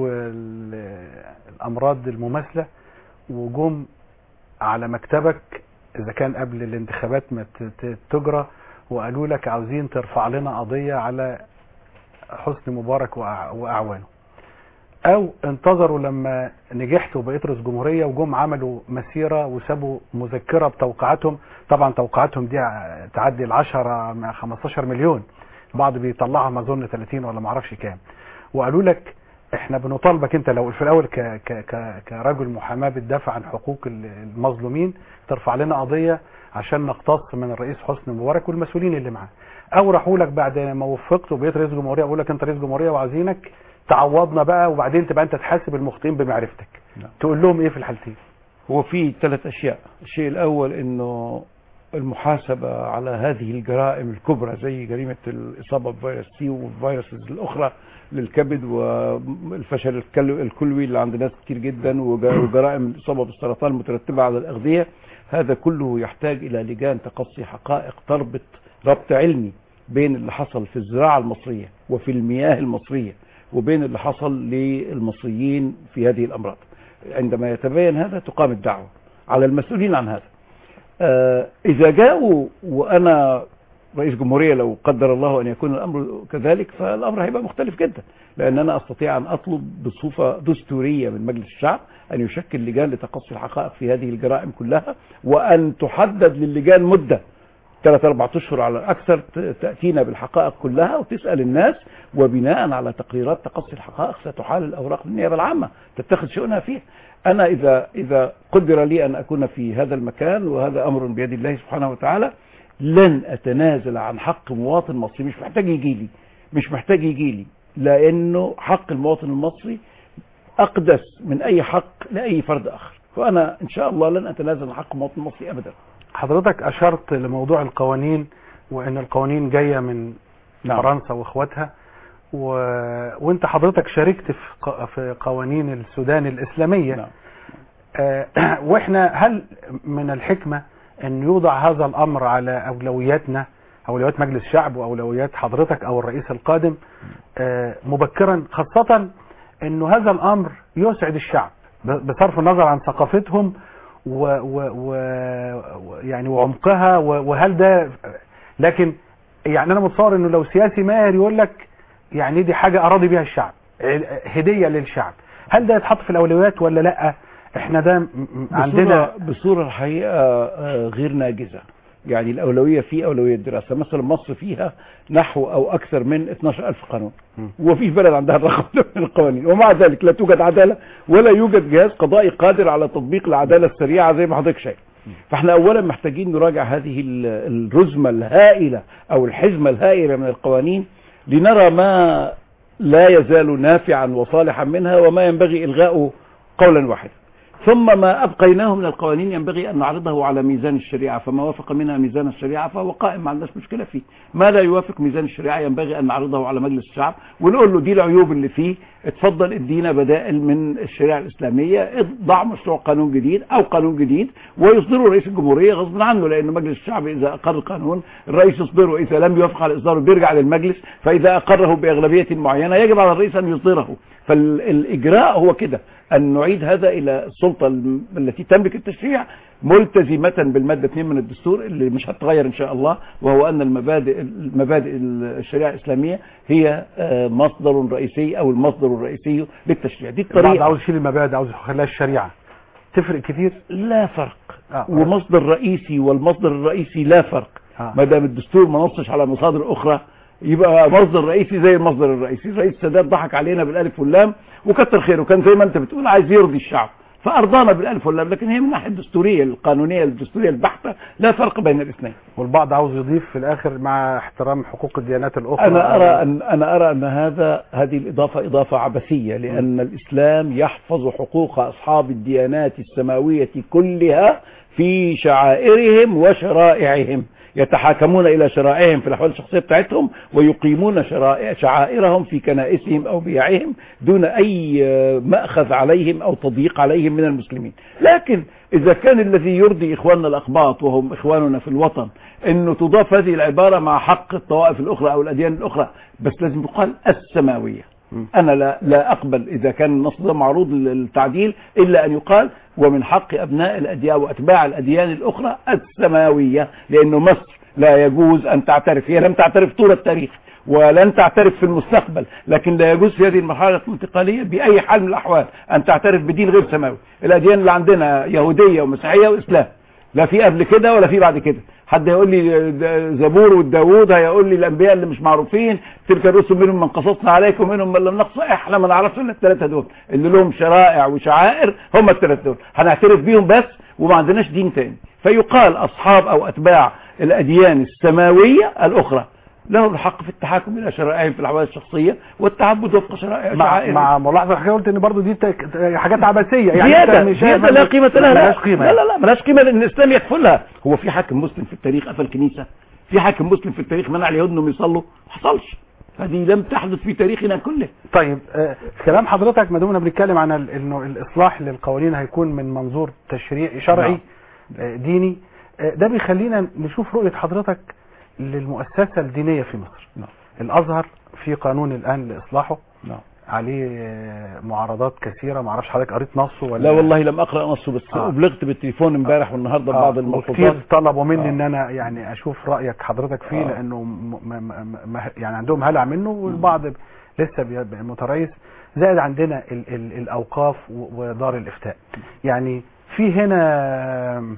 والامراض المماثلة وجم على مكتبك اذا كان قبل الانتخابات ما تجرى وقالوا لك عاوزين ترفع لنا قضية على حسني مبارك واعوانه، او انتظروا لما نجحت وبقيت رئيس جمهورية وجم عملوا مسيرة وسابوا مذكرة بتوقعاتهم، طبعا توقعاتهم دي تعدي 10-15 مليون، بعض بيطلعها ما اظن 30 ولا معرفش كام، وقالوا لك احنا بنطالبك انت لو في الاول كرجل محاماة بتدافع عن حقوق المظلومين ترفع لنا قضية عشان نقتص من الرئيس حسني مبارك والمسؤولين اللي معاه، او راحوا لك بعد ما وفقت وبقيت رئيس جمهورية اقول لك انت رئيس جمهورية وعايزينك تعوضنا بقى وبعدين تبقى انت تحاسب المخطئين بمعرفتك. تقول لهم ايه في الحالتين؟ هو في 3 أشياء. الشيء الأول انه المحاسبة على هذه الجرائم الكبرى زي جريمة الإصابة بفيروس سي والفيروسز الأخرى للكبد والفشل الكلوي اللي عند ناس كتير جدا وجرائم الإصابة بالسرطان المترتبة على الأغذية، هذا كله يحتاج إلى لجان تقصي حقائق تربط ربط علمي بين اللي حصل في الزراعة المصرية وفي المياه المصرية وبين اللي حصل للمصريين في هذه الأمراض. عندما يتبين هذا تقام الدعوة على المسؤولين عن هذا. إذا جاءوا وأنا رئيس جمهورية لو قدر الله أن يكون الأمر كذلك فالأمر هيبقى مختلف جدا، لأن أنا أستطيع أن أطلب بصفة دستورية من مجلس الشعب أن يشكل لجان لتقصي الحقائق في هذه الجرائم كلها، وأن تحدد للجان مدة 3-4 أشهر على الأكثر تأتينا بالحقائق كلها وتسأل الناس، وبناء على تقريرات تقصي الحقائق ستحال الأوراق للنيابة العامة تتخذ شؤونها فيها. أنا إذا قدر لي أن أكون في هذا المكان وهذا أمر بيد الله سبحانه وتعالى لن أتنازل عن حق مواطن مصري. مش محتاج يجي لي لأنه حق المواطن المصري أقدس من أي حق لأي فرد آخر، وأنا إن شاء الله لن أتنازل عن حق المواطن المصري أبدا. حضرتك أشرت لموضوع القوانين وإن القوانين جاية من فرنسا وإخواتها وانت حضرتك شاركت في قوانين السودان الإسلامية. واحنا هل من الحكمة ان يوضع هذا الامر على اولوياتنا، اولويات مجلس الشعب واولويات حضرتك او الرئيس القادم مبكرا، خاصة انه هذا الامر يسعد الشعب بصرف النظر عن ثقافتهم يعني وعمقها وهل ده، لكن يعني انا متصور انه لو سياسي ماهر يقول لك يعني دي حاجة اراضي بها الشعب، هدية للشعب، هل ده يتحط في الاولويات ولا لا؟ احنا ده عندنا بصورة الحقيقة غير ناجزة. يعني الأولوية في أولوية الدراسة، مثلا مصر فيها نحو أو أكثر من 12,000 قانون وفي بلد عندها الرقم ده من القوانين، ومع ذلك لا توجد عدالة ولا يوجد جهاز قضائي قادر على تطبيق العدالة السريعة زي ما حضرتك شايف. فاحنا أولا محتاجين نراجع هذه الرزمة الهائلة أو الحزمة الهائلة من القوانين لنرى ما لا يزال نافعا وصالحا منها وما ينبغي إلغاؤه قولا واحدا، ثم ما أبقيناه من القوانين ينبغي أن نعرضه على ميزان الشريعة، فما وافق منها ميزان الشريعة فهو قائم، ما عندناش مشكلة فيه. ما لا يوافق ميزان الشريعة ينبغي أن نعرضه على مجلس الشعب ونقول له دي العيوب اللي فيه، اتفضل ادينا بدائل من الشريعة الإسلامية، اضع مشروع قانون جديد أو قانون جديد ويصدره رئيس الجمهورية غصب عنه، لأن مجلس الشعب إذا أقر القانون الرئيس يصدره، إذا لم يوافق على إصداره بيرجع للمجلس، فإذا أقره بأغلبية معينة يجب على الرئيس أن يصدره. فالإجراء هو كده، أن نعيد هذا إلى السلطة التي تملك التشريع ملتزمة بالمادة 2 من الدستور اللي مش هتتغير إن شاء الله، وهو أن المبادئ الشريعة الإسلامية هي مصدر رئيسي أو المصدر الرئيسي للتشريع. دي الطريقة. عاوز يشيل المبادئ، عاوز يخليها الشريعة، تفرق كتير؟ لا فرق. ومصدر رئيسي والمصدر الرئيسي لا فرق. ما دام الدستور ما نصش على مصادر أخرى يبقى مصدر رئيسي زي المصدر الرئيسي. الرئيس السادات ضحك علينا بالالف واللام وكتر خيره، كان زي ما انت بتقول عايز يرضي الشعب، فأرضانا بالألف واللام، لكن هي من الناحية الدستورية القانونية الدستورية البحتة لا فرق بين الاثنين. والبعض عاوز يضيف في الآخر مع احترام حقوق الديانات الأخرى. أنا أرى أن هذه الإضافة إضافة عبثية، لأن الإسلام يحفظ حقوق أصحاب الديانات السماوية كلها في شعائرهم وشرائعهم، يتحاكمون إلى شرائعهم في الأحوال الشخصية بتاعتهم، ويقيمون شعائرهم في كنائسهم أو بيعهم دون أي مأخذ عليهم أو تضييق عليهم من المسلمين. لكن إذا كان الذي يرضي إخواننا الأقباط وهم إخواننا في الوطن أنه تضاف هذه العبارة مع حق الطوائف الأخرى أو الأديان الأخرى، بس لازم يقال السماوية. أنا لا أقبل إذا كان النص ده معروض للتعديل إلا أن يقال ومن حق أبناء الأديان وأتباع الأديان الأخرى السماوية، لأنه مصر لا يجوز أن تعترف، هي لم تعترف طول التاريخ ولن تعترف في المستقبل، لكن لا يجوز في هذه المرحلة الانتقالية بأي حال من الأحوال أن تعترف بدين غير سماوي. الأديان اللي عندنا يهودية ومسيحية وإسلام، لا في قبل كده ولا في بعد كده. حد يقول لي زبور والداوود، هيقول لي الأنبياء اللي مش معروفين تلك الرسل منهم من قصصنا عليك ومنهم من لم نقص، احنا ما نعرفش الا الثلاثة دول اللي لهم شرائع وشعائر، هم الثلاثة دول هنعترف بيهم بس وما عندناش دين تاني. فيقال أصحاب أو أتباع الأديان السماوية الأخرى لهم الحق في التحاكم الى شرائعهم في الاحوال الشخصيه والتعبد وفق شرائعهم. مع ملاحظه حضرتك قلت ان برضه دي حاجات عبثيه، يعني زياده لا قيمه لها. لا ملهاش قيمه، لان الاسلام يكفلها. هو في حاكم مسلم في التاريخ قفل كنيسه؟ في حاكم مسلم في التاريخ منع اليهود انهم يصلوا؟ ما حصلش. هذه لم تحدث في تاريخنا كله. طيب كلام حضرتك ما دمنا بنتكلم عن انه الاصلاح للقوانين هيكون من منظور تشريعي شرعي ديني، ده بيخلينا نشوف رؤيه حضرتك للمؤسسة الدينية في مصر. الأزهر في قانون الآن لإصلاحه عليه معارضات كثيرة، ما اعرفش حضرتك قريت نصه ولا لا؟ والله لم أقرأ نصه، بس أبلغت بالتليفون امبارح والنهاردة بعض الملحوظات. كتير طلبوا مني ان انا يعني اشوف رأيك حضرتك فيه، لأنه يعني عندهم هلع منه، والبعض لسه متريث. زائد عندنا الأوقاف ودار الإفتاء، يعني في هنا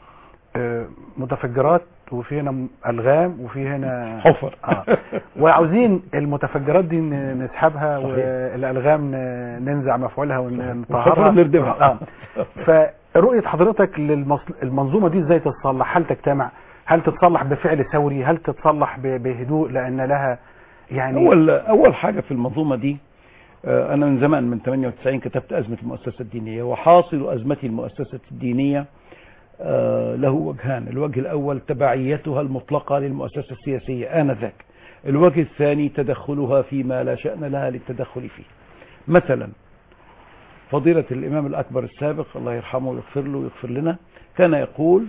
متفجرات وفي هنا ألغام وفي هنا حفر. وعاوزين المتفجرات دي نسحبها، والألغام ننزع مفعولها ونطهرها. فرؤية حضرتك للمنظومة دي ازاي تتصلح؟ هل تجتمع؟ هل تتصلح بفعل ثوري؟ هل تتصلح بهدوء لأن لها يعني أول حاجة في المنظومة دي، أنا من زمان من 98 كتبت أزمة المؤسسة الدينية، وحاصل أزمتي المؤسسة الدينية له وجهان. الوجه الأول تبعيتها المطلقة للمؤسسة السياسية آنذاك. الوجه الثاني تدخلها فيما لا شأن لها للتدخل فيه. مثلا فضيلة الإمام الأكبر السابق الله يرحمه ويغفر له ويغفر لنا كان يقول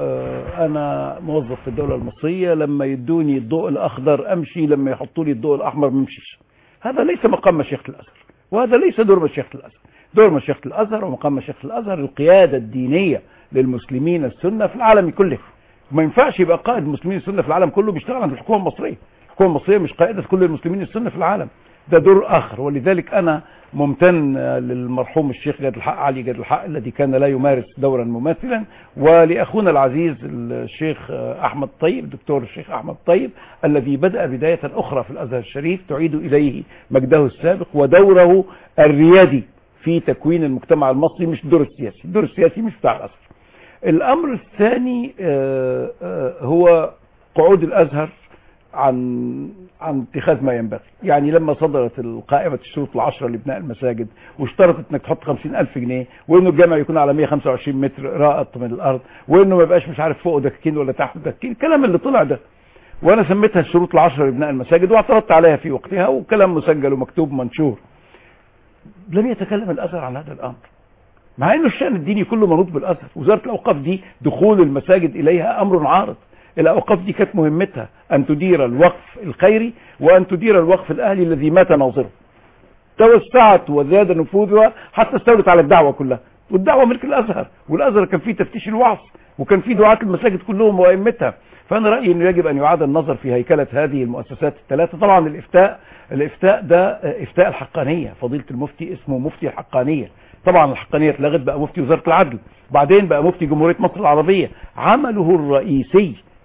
أنا موظف في الدولة المصرية، لما يدوني الضوء الأخضر أمشي، لما يحطوا لي الضوء الأحمر ممشيش. هذا ليس مقام مشيخة الأزهر، وهذا ليس دور مشيخة الأزهر. دور مشيخة الأزهر ومقام مشيخة الأزهر القيادة الدينية للمسلمين السنة في العالم كله. ما ينفعش يبقى قائد المسلمين السنة في العالم كله بيشتغل عند الحكومة المصرية. الحكومة المصرية مش قائدة كل المسلمين السنة في العالم، ده دور آخر. ولذلك أنا ممتن للمرحوم الشيخ جاد الحق علي جاد الحق الذي كان لا يمارس دورا مماثلا، ولأخونا العزيز الشيخ أحمد طيب، الدكتور الشيخ أحمد طيب، الذي بدأ بداية أخرى في الأزهر الشريف تعيد إليه مجده السابق ودوره الريادي في تكوين المجتمع المصري، مش الدور السياسي. الدور السياسي مش بتاع الأزهر. الأمر الثاني هو قعود الأزهر عن اتخاذ ما ينبغي. يعني لما صدرت القائمة الشروط العشرة لبناء المساجد واشترطت انك تحط 50,000 جنيه، وانه الجامع يكون على 125 متر رائط من الارض، وانه ما يبقاش مش عارف فوق دكاكين ولا تحت دكاكين، الكلام اللي طلع ده، وانا سميتها الشروط العشرة لبناء المساجد واعترضت عليها في وقتها، وكلام مسجل ومكتوب منشور. لم يتكلم الازهر عن هذا الامر، مع انه الشأن الديني كله منوط بالازهر. وزارة الاوقاف دي دخول المساجد اليها امر عارض. الأوقاف دي كانت مهمتها أن تدير الوقف الخيري وأن تدير الوقف الأهلي الذي مات ناظره. توسعت وزاد نفوذها حتى استولت على الدعوة كلها، والدعوة ملك الأزهر، والأزهر كان فيه تفتيش الوعظ، وكان فيه دعاة المساجد كلهم وأئمتها. فأنا رأيي أنه يجب أن يعاد النظر في هيكلة هذه المؤسسات الثلاثة. طبعا الإفتاء ده إفتاء الحقانية، فضيلة المفتي اسمه مفتي الحقانية. طبعا الحقانية اتلغت، بقى مفتي وزارة العدل، بعدين بقى مفتي جمهورية مصر العربية. عمله الرئيسي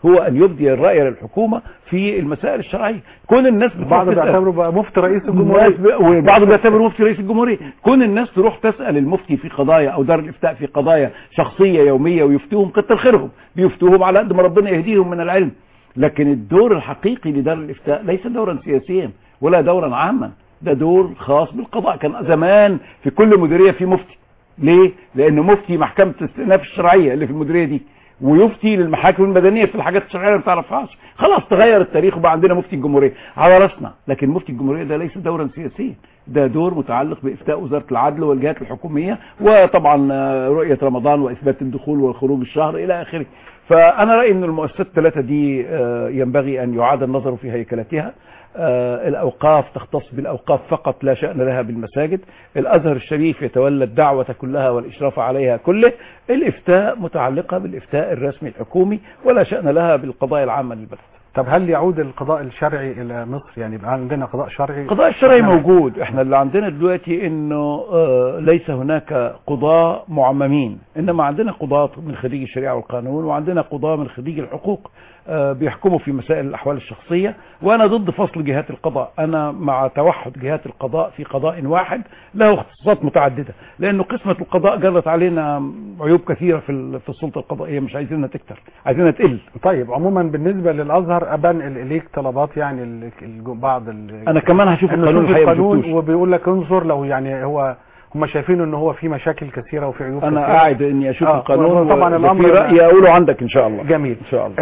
هو ان يبدي الرأي للحكومة في المسائل الشرعية. كون الناس بعض بيعتبروا بقى مفتي رئيس الجمهورية، وبعض بيعتبروا مفتي رئيس الجمهورية. كون الناس تروح تسأل المفتي في قضايا او دار الافتاء في قضايا شخصية يومية ويفتوهم، كتر خيرهم، بيفتوهم على قد ما ربنا يهديهم من العلم. لكن الدور الحقيقي لدار الافتاء ليس دورا سياسيا ولا دورا عاما، ده دور خاص بالقضاء. كان زمان في كل مديرية في مفتي. ليه؟ لانه مفتي محكمة الاستئناف الشرعية اللي في المديرية دي، ويفتي للمحاكم المدنية في الحاجات الشرعية اللي ما تعرفهاش. خلاص تغير التاريخ وبقى عندنا مفتي الجمهورية على راسنا. لكن مفتي الجمهورية ده ليس دورا سياسيا، ده دور متعلق بإفتاء وزارة العدل والجهات الحكومية، وطبعا رؤية رمضان وإثبات الدخول والخروج الشهر إلى آخره. فأنا رأيي أن المؤسسات الثلاثة دي ينبغي أن يعاد النظر في هيكلتها. الأوقاف تختص بالأوقاف فقط، لا شأن لها بالمساجد. الأزهر الشريف يتولى الدعوة كلها والإشراف عليها كله. الإفتاء متعلقة بالإفتاء الرسمي الحكومي ولا شأن لها بالقضايا العامة للبلد. طب هل يعود القضاء الشرعي إلى مصر؟ يعني يبقى عندنا قضاء شرعي؟ القضاء الشرعي موجود. احنا اللي عندنا دلوقتي انه ليس هناك قضاة معممين، انما عندنا قضاة من خريج الشريعة والقانون، وعندنا قضاة من خريج الحقوق بيحكموا في مسائل الأحوال الشخصية. وأنا ضد فصل جهات القضاء، أنا مع توحد جهات القضاء في قضاء واحد له اختصاصات متعددة، لأنه قسمة القضاء جرت علينا عيوب كثيرة في السلطة القضائية، مش عايزينها تكتر، عايزينها تقل. طيب عموما بالنسبة للأزهر أبان إليك طلبات، يعني بعض أنا كمان هشوف القانون وبيقول لك انظر لو يعني هم شايفين ان هو في مشاكل كثيره وفي عيوب انا كثيرة. قاعد اني اشوف القانون، طبعا الامر في رايي اقوله عندك ان شاء الله. جميل ان شاء الله.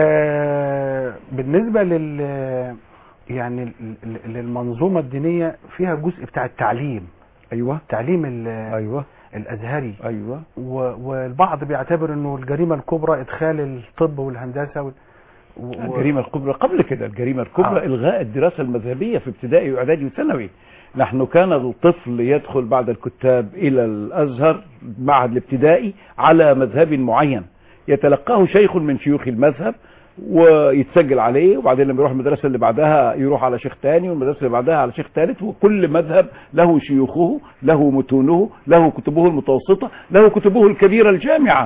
بالنسبه يعني للمنظومه الدينيه فيها جزء بتاع التعليم. ايوه. تعليم ايوه الازهري. ايوه. والبعض بيعتبر انه الجريمه الكبرى ادخال الطب والهندسه الجريمه الكبرى قبل كده، الجريمه الكبرى الغاء الدراسه المذهبيه في ابتدائي واعدادي وثانوي. نحن كان الطفل يدخل بعد الكتاب إلى الأزهر معهد الابتدائي على مذهب معين يتلقاه شيخ من شيوخ المذهب ويتسجل عليه، وبعدين لما يروح المدرسة اللي بعدها يروح على شيخ تاني، والمدرسة اللي بعدها على شيخ ثالث، وكل مذهب له شيوخه، له متونه، له كتبه المتوسطة، له كتبه الكبيرة الجامعة.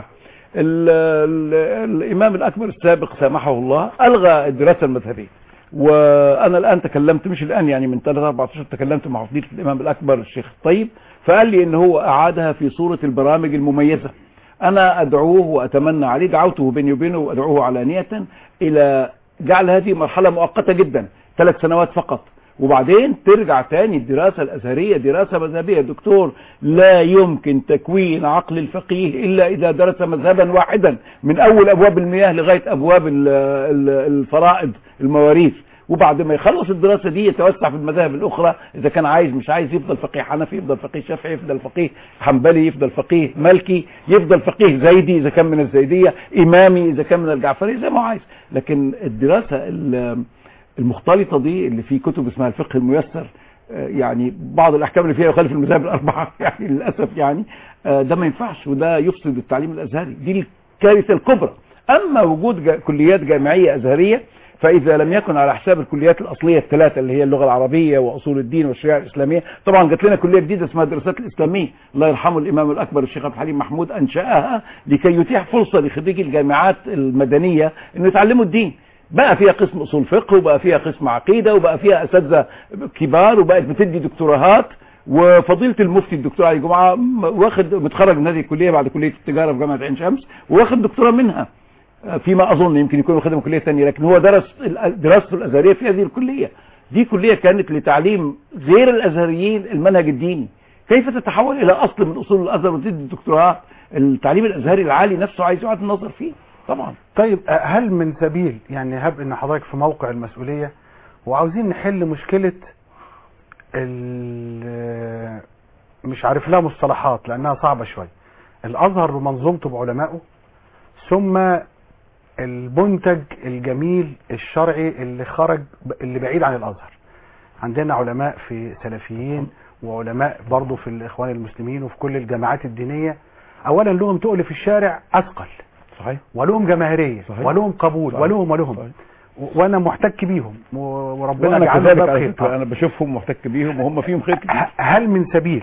الإمام الأكبر السابق سامحه الله ألغى الدراسة المذهبية. وانا الان تكلمت، مش الان يعني من 3-4 اشهر، تكلمت مع فضيلة الامام الاكبر الشيخ الطيب، فقال لي ان هو اعادها في صورة البرامج المميزة. انا ادعوه واتمنى عليه، دعوته بيني وبينه وادعوه علانية الى جعل هذه مرحلة مؤقتة جدا 3 سنوات فقط، وبعدين ترجع تاني الدراسة الازهرية دراسة مذهبية. دكتور، لا يمكن تكوين عقل الفقيه الا اذا درس مذهبا واحدا من اول ابواب المياه لغاية ابواب الفرائض المواريث، وبعد ما يخلص الدراسة دي يتوسع في المذاهب الاخرى. اذا كان عايز، مش عايز، يفضل فقيه حنفي، يفضل فقيه شافعي، يفضل فقيه حنبلي، يفضل فقيه مالكي، يفضل فقيه زيدي اذا كان من الزيدية، امامي اذا كان من الجعفري، زي ما هو عايز. لكن الدراسة المختلطة دي اللي في كتب اسمها الفقه الميسر، يعني بعض الاحكام اللي فيها يخالف المذاهب الاربعة يعني للاسف، يعني ده ما ينفعش، وده يفسد التعليم الازهري. دي الكارثة الكبرى. اما وجود كليات جامعية ازهرية، فاذا لم يكن على حساب الكليات الاصلية ال3 اللي هي اللغة العربية واصول الدين والشريعة الاسلامية، طبعا جات لنا كلية جديدة اسمها الدراسات الاسلامية، الله يرحمه الامام الاكبر الشيخ عبد الحليم محمود انشأها لكي يتيح فرصة لخريجي الجامعات المدنية انه يتعلموا الدين. بقى فيها قسم اصول فقه، وبقى فيها قسم عقيدة، وبقى فيها اساتذة كبار، وبقت بتدي دكتوراهات. وفضيلة المفتي الدكتور علي جمعة واخد، متخرج من هذه الكلية بعد كلية التجارة في جامعة عين شمس، واخد دكتوراه منها فيما اظن، يمكن يكون واخدها من كلية ثانية، لكن هو درس دراسته الازهرية في هذه الكلية. دي كلية كانت لتعليم غير الازهريين المنهج الديني. كيف تتحول الى اصل من اصول الازهر وتدي دكتوراه؟ التعليم الازهري العالي نفسه عايز يعاد النظر فيه طبعا. طيب هل من سبيل، يعني هب ان حضرتك في موقع المسؤولية وعاوزين نحل مشكلة مش عارف لها مصطلحات لانها صعبة شوية، الازهر بمنظومته بعلمائه، ثم المنتج الجميل الشرعي اللي خرج اللي بعيد عن الازهر. عندنا علماء في سلفيين وعلماء برضو في الاخوان المسلمين وفي كل الجماعات الدينية، اولا لهم تقل في الشارع اثقل، صحيح، ولهم جماهيرية، صحيح، ولهم قبول، صحيح، ولهم صحيح. وانا محتك بيهم وربنا يجعلهم بخير. انا بشوفهم محتك بيهم وهم فيهم خير كتير. هل من سبيل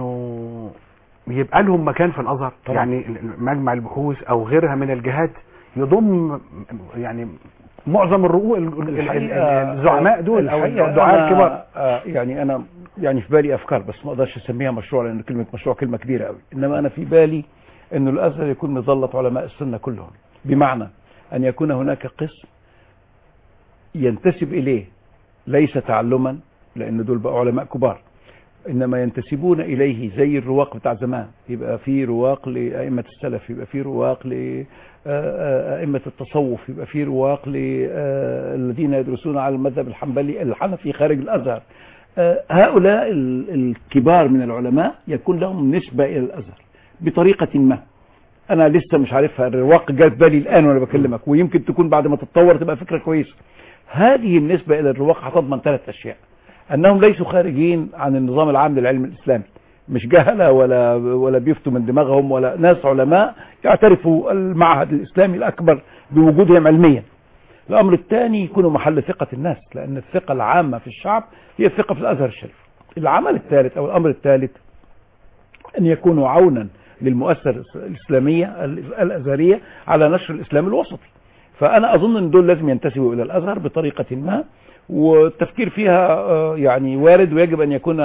انه يبقى لهم مكان في الازهر؟ يعني مجمع البحوث او غيرها من الجهات يضم يعني معظم الزعماء دول او الدعاة الكبار. يعني انا يعني في بالي افكار، بس ما اقدرش اسميها مشروع لان كلمه مشروع كلمه كبيره قوي، انما انا في بالي انه الازهر يكون مظله علماء السنه كلهم، بمعنى ان يكون هناك قسم ينتسب اليه ليس تعلما لان دول بقوا علماء كبار، انما ينتسبون اليه زي الرواق بتاع زمان، يبقى في رواق لائمه السلف، يبقى في رواق لائمه التصوف، يبقى في رواق للذين يدرسون على المذهب الحنبلي الحنفي خارج الازهر. هؤلاء الكبار من العلماء يكون لهم نسبه الى الازهر بطريقه ما، انا لسه مش عارفها، الرواق جات بالي الان وانا بكلمك، ويمكن تكون بعد ما تتطور تبقى فكره كويسه. هذه النسبه الى الرواق هتضمن 3 أشياء: انهم ليسوا خارجين عن النظام العام للعلم الاسلامي، مش جهله ولا بيفتوا من دماغهم، ولا ناس علماء يعترفوا المعهد الاسلامي الاكبر بوجودهم علميا. الامر الثاني يكونوا محل ثقه الناس، لان الثقه العامه في الشعب هي الثقه في الازهر الشريف. العمل الثالث او الامر الثالث ان يكونوا عونا للمؤسسه الاسلاميه الازهريه على نشر الاسلام الوسطي. فانا اظن ان دول لازم ينتسبوا الى الازهر بطريقه ما، والتفكير فيها يعني وارد، ويجب ان يكون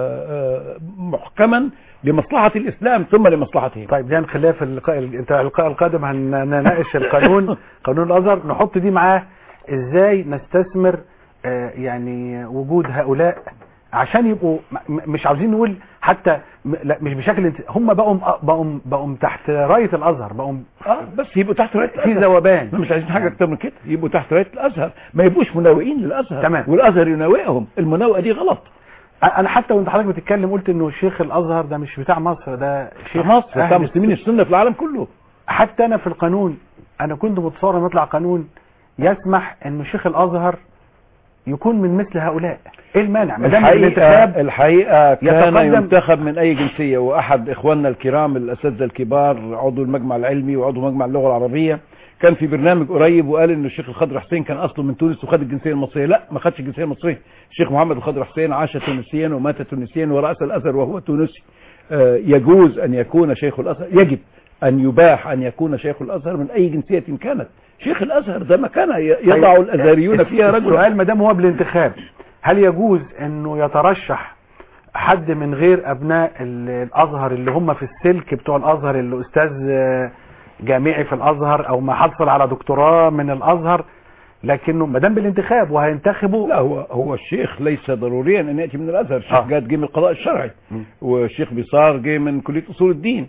محكما لمصلحه الاسلام ثم لمصلحتهم. طيب دي هنخليها في اللقاء القادم، هنناقش القانون قانون الازهر، نحط دي معاه ازاي نستثمر يعني وجود هؤلاء عشان يبقوا مش عاوزين نقول حتى لا مش بشكل، هم بقوا تحت رايه الازهر، بقوا بس يبقوا تحت رايه في ذوبان، مش عايزين حاجه اكتر من كده، يبقوا تحت رايه الازهر، ما يبقوش مناوئين للازهر. تمام. والازهر يناوئهم، المناوئه دي غلط. انا حتى وانت حضرتك بتتكلم قلت انه شيخ الازهر ده مش بتاع مصر، ده شيخ مصر بتاع مسلمين السنه في العالم كله. حتى انا في القانون انا كنت متصور ان يطلع قانون يسمح ان شيخ الازهر يكون من مثل هؤلاء. ايه المانع؟ الحقيقه كان ينتخب من اي جنسيه، واحد اخواننا الكرام الاساتذه الكبار عضو المجمع العلمي وعضو مجمع اللغه العربيه كان في برنامج قريب وقال ان الشيخ الخضر حسين كان اصله من تونس وخد الجنسيه المصريه. لا، ما خدش الجنسيه المصريه. الشيخ محمد الخضر حسين عاش تونسيا ومات تونسيا ورأس الازهر وهو تونسي. يجوز ان يكون شيخ الازهر، يجب ان يباح ان يكون شيخ الازهر من اي جنسيه كانت. شيخ الازهر ده مكانه يضع الازهريون فيها رجل. السؤال ما دام هو بالانتخاب، هل يجوز انه يترشح حد من غير ابناء الازهر اللي هم في السلك بتوع الازهر، اللي استاذ جامعي في الازهر او ما حصل على دكتوراه من الازهر، لكنه ما دام بالانتخاب وهينتخبوا؟ لا، هو الشيخ ليس ضروريا ان ياتي من الازهر. الشيخ جاد جه من القضاء الشرعي، والشيخ بيصار جه من كليه اصول الدين،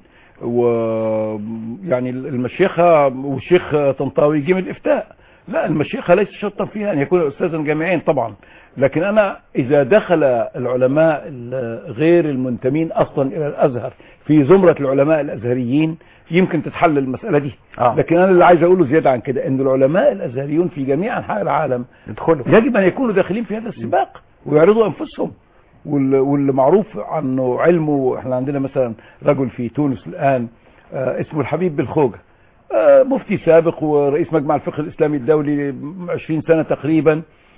ويعني المشيخه والشيخ طنطاوي جه من الافتاء. لا، المشيخه ليس شرطا فيها ان يكون استاذا جامعيا طبعا، لكن انا اذا دخل العلماء غير المنتمين اصلا الى الازهر في زمره العلماء الازهريين يمكن تتحل المساله دي. لكن انا اللي عايز اقوله زياده عن كده ان العلماء الازهريون في جميع انحاء العالم يجب ان يكونوا داخلين في هذا السباق ويعرضوا انفسهم، واللي معروف عنه علمه. احنا عندنا مثلا رجل في تونس الان اسمه الحبيب بالخوجة، مفتي سابق ورئيس مجمع الفقه الاسلامي الدولي 20 سنة تقريبا.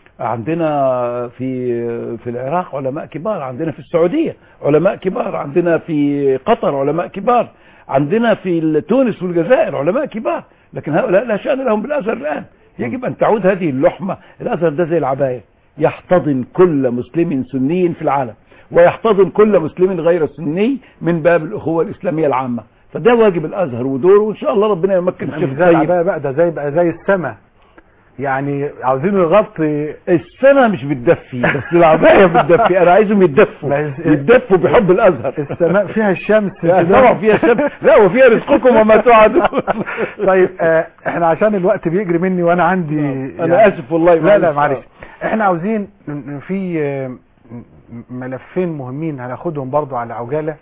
عندنا في العراق علماء كبار، عندنا في السعودية علماء كبار، عندنا في قطر علماء كبار، عندنا في تونس والجزائر علماء كبار، لكن هؤلاء لا شأن لهم بالازهر الان. يجب ان تعود هذه اللحمة. الازهر ده زي العباية، يحتضن كل مسلم سني في العالم ويحتضن كل مسلم غير سني من باب الأخوة الإسلامية العامة. فده واجب الازهر ودوره، وان شاء الله ربنا يمكن الشيخ الطيب. بقى ده زي السماء، يعني عاوزينه يغطي السماء، مش بتدفي بس العباية بتدفي. انا عايزهم يتدفوا بحب الازهر. السماء فيها الشمس طبعا فيها الشمس، لا وفيها رزقكم وما توعدون. طيب احنا عشان الوقت بيجري مني وانا عندي انا اسف والله. لا معلش، احنا عاوزين في ملفين مهمين هناخدهم برضو على عجالة،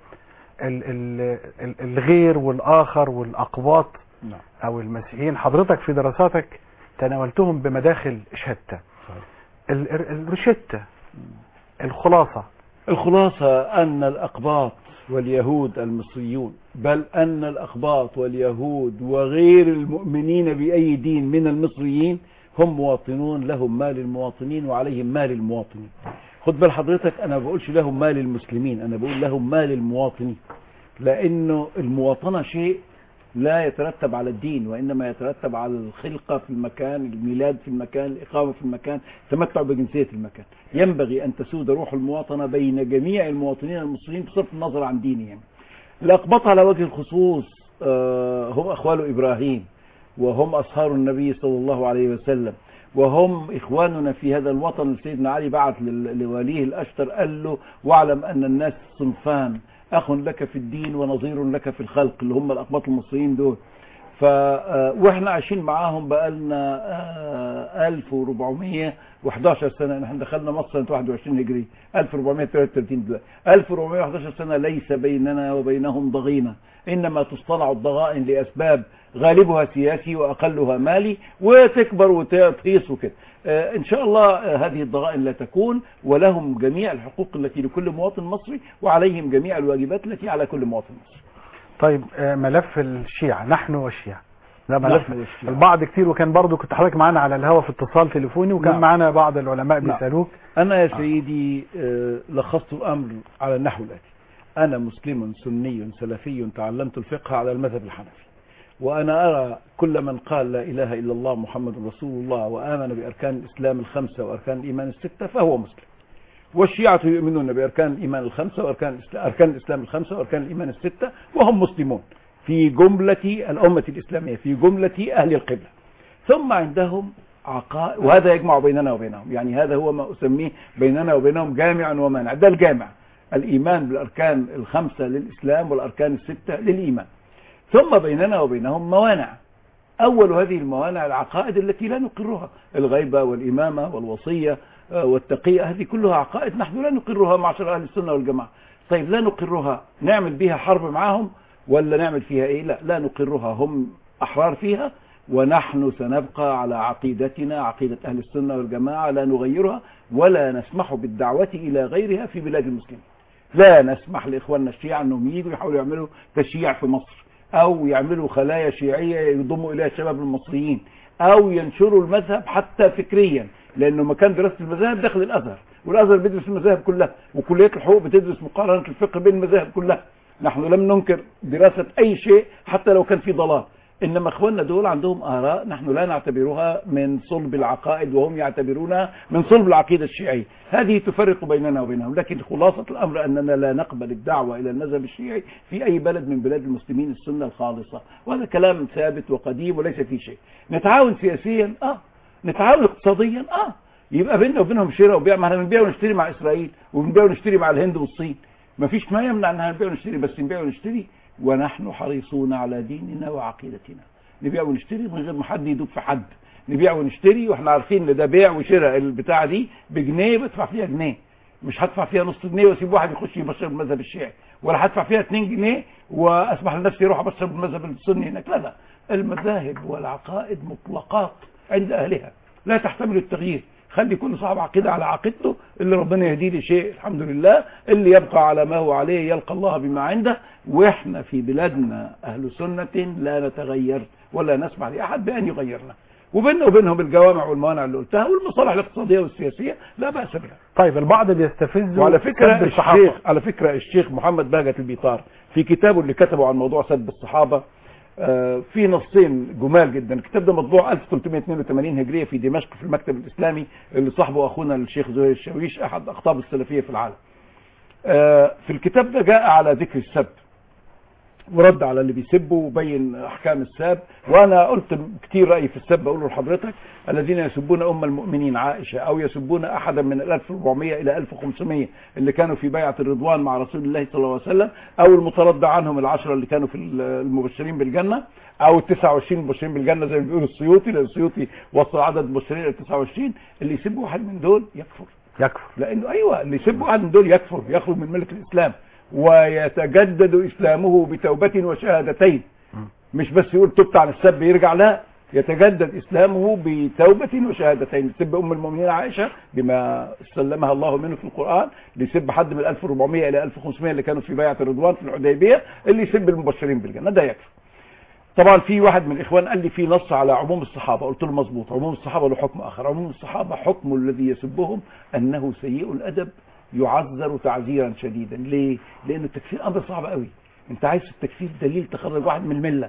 الغير والآخر والأقباط أو المسيحيين. حضرتك في دراساتك تناولتهم بمداخل شتى. الروشتة، الخلاصة أن الأقباط واليهود المصريون، بل أن الأقباط واليهود وغير المؤمنين بأي دين من المصريين هم مواطنون، لهم مال المواطنين وعليهم مال المواطنين. خد بال حضرتك، انا ما بقولش لهم مال المسلمين، انا بقول لهم مال المواطنين، لانه المواطنة شيء لا يترتب على الدين، وإنما يترتب على الخلقة في المكان، الميلاد في المكان، الإقامة في المكان، التمتع بجنسية المكان. ينبغي أن تسود روح المواطنة بين جميع المواطنين المصريين بصرف النظر عن دينهم. الأقباط على وجه الخصوص هم أخوال إبراهيم، وهم أصهار النبي صلى الله عليه وسلم، وهم إخواننا في هذا الوطن. سيدنا علي بعث لوليه الأشتر قال له: واعلم أن الناس صنفان، أخ لك في الدين ونظير لك في الخلق، اللي هم الأقباط المصريين دول. واحنا عايشين معاهم بقالنا 1411 سنة. احنا دخلنا مصر سنة 21 هجري، 1433 دلوقتي. 1411 سنة ليس بيننا وبينهم ضغينة، إنما تصطنع الضغائن لأسباب غالبها سياسي وأقلها مالي، وتكبر وتقيس وكده. إن شاء الله هذه الضغائن لا تكون، ولهم جميع الحقوق التي لكل مواطن مصري، وعليهم جميع الواجبات التي على كل مواطن مصري. طيب ملف الشيعة، نحن والشيعة، ده ملف البعض كتير، وكان برضو كنت حضرتك معانا على الهواء في اتصال تليفوني، وكان معانا بعض العلماء بيسألوك. أنا يا سيدي لخصت الأمر على النحو الآتي: أنا مسلم سني سلفي تعلمت الفقه على المذهب الحنفي، وأنا أرى كل من قال لا إله إلا الله محمد رسول الله وآمن بأركان الإسلام الخمسة وأركان الإيمان الستة فهو مسلم. والشيعة يؤمنون بأركان الإيمان الخمسة وأركان الإسلام الخمسة وأركان الإيمان الستة، وهم مسلمون في جملة الأمة الإسلامية، في جملة أهل القبلة. ثم عندهم عقائد، وهذا يجمع بيننا وبينهم، يعني هذا هو ما أسميه بيننا وبينهم جامعا ومانع. ده الجامع: الإيمان بالأركان الخمسة للإسلام والأركان الستة للإيمان. ثم بيننا وبينهم موانع. أول هذه الموانع العقائد التي لا نقرها: الغيبة والإمامة والوصية والتقية، هذه كلها عقائد نحن لا نقرها معشر أهل السنة والجماعة. طيب لا نقرها، نعمل بها حرب معهم ولا نعمل فيها إيه؟ لا نقرها، هم أحرار فيها، ونحن سنبقى على عقيدتنا، عقيدة أهل السنة والجماعة، لا نغيرها ولا نسمح بالدعوة إلى غيرها في بلاد المسلمين. لا نسمح لإخواننا الشيعة أنهم يجوا يحاولوا يعملوا تشييع في مصر، أو يعملوا خلايا شيعية يضموا إليها الشباب المصريين، أو ينشروا المذهب حتى فكريا، لأنه مكان دراسة المذاهب داخل الأزهر، والأزهر بيدرس المذاهب كلها، وكليات الحقوق بتدرس مقارنة الفقه بين المذاهب كلها. نحن لم ننكر دراسة أي شيء حتى لو كان في ضلال، إنما إخواننا دول عندهم آراء نحن لا نعتبرها من صلب العقائد، وهم يعتبرونها من صلب العقيدة الشيعية. هذه تفرق بيننا وبينهم، لكن خلاصة الأمر أننا لا نقبل الدعوة إلى المذهب الشيعي في أي بلد من بلاد المسلمين السنة الخالصة، وهذا كلام ثابت وقديم وليس فيه شيء. نتعاون سياسيا، نتعاون اقتصاديا، يبقى بيننا وبينهم شراء وبيع، ما احنا بنبيع ونشتري مع إسرائيل وبنبيع ونشتري مع الهند والصين، ما فيش ما يمنع ان نبيع ونشتري، بس نبيع ونشتري ونحن حريصون على ديننا وعقيدتنا. نبيع ونشتري من غير ما حد يدوب في حد، نبيع ونشتري واحنا عارفين ان ده بيع وشراء. البتاعه دي بجنيه بدفع فيها جنيه، مش هدفع فيها نص جنيه واسيب واحد يخش يبشر بالمذهب الشيعي، ولا هدفع فيها 2 جنيه واسمح لنفسي اروح ابشر بالمذهب السني هناك. لا، المذاهب والعقائد مطلقات عند اهلها لا تحتمل التغيير. خلي كل صاحب عقيدة على عقيدته، اللي ربنا يهديه لشيء الحمد لله، اللي يبقى على ما هو عليه يلقى الله بما عنده. واحنا في بلادنا أهل سنة لا نتغير ولا نسمح لأحد بأن يغيرنا، وبيننا وبينهم الجوامع والموانع اللي قلتها والمصالح الاقتصادية والسياسية لا بأس بها. طيب البعض بيستفز. وعلى فكرة الشيخ محمد بهجت البيطار في كتابه اللي كتبه عن موضوع سب الصحابة في نصين جمال جدا. الكتاب ده مطبوع 1382 هجرية في دمشق في المكتب الإسلامي اللي صاحبه أخونا الشيخ زهير الشاويش أحد أقطاب السلفية في العالم. في الكتاب ده جاء على ذكر السب ورد على اللي بيسبوا وبين أحكام السب. وأنا قلت كتير رأيي في السب أقوله لحضرتك: الذين يسبون أم المؤمنين عائشة أو يسبون أحدا من 1400 إلى 1500 اللي كانوا في بيعة الرضوان مع رسول الله صلى الله عليه وسلم، أو المتردع عنهم العشرة اللي كانوا في المبشرين بالجنة، أو 29 المبشرين بالجنة زي ما بيقول السيوطي، لأن السيوطي وصل عدد المبشرين إلى 29. اللي يسب واحد من دول يكفر، لأنه أيوة اللي يسب واحد من دول يكفر، يخرج من ملة الإسلام، ويتجدد إسلامه بتوبة وشهادتين. مش بس يقول تبت عن السب يرجع، لا، يتجدد إسلامه بتوبة وشهادتين. يسب أم المؤمنين عائشة بما سلمها الله منه في القرآن، اللي يسب حد من 1400 إلى 1500 اللي كانوا في بيعة الرضوان في الحديبية، اللي يسب المبشرين بالجنة ده يكفر. طبعا في واحد من الإخوان قال لي في نص على عموم الصحابة، قلت له مظبوط، عموم الصحابة له حكم آخر. عموم الصحابة حكم الذي يسبهم أنه سيء الأدب يعذر تعذيرا شديدا. ليه؟ لأن التكفير أمر صعب قوي. أنت عايز التكفير دليل تخرج واحد من الملة،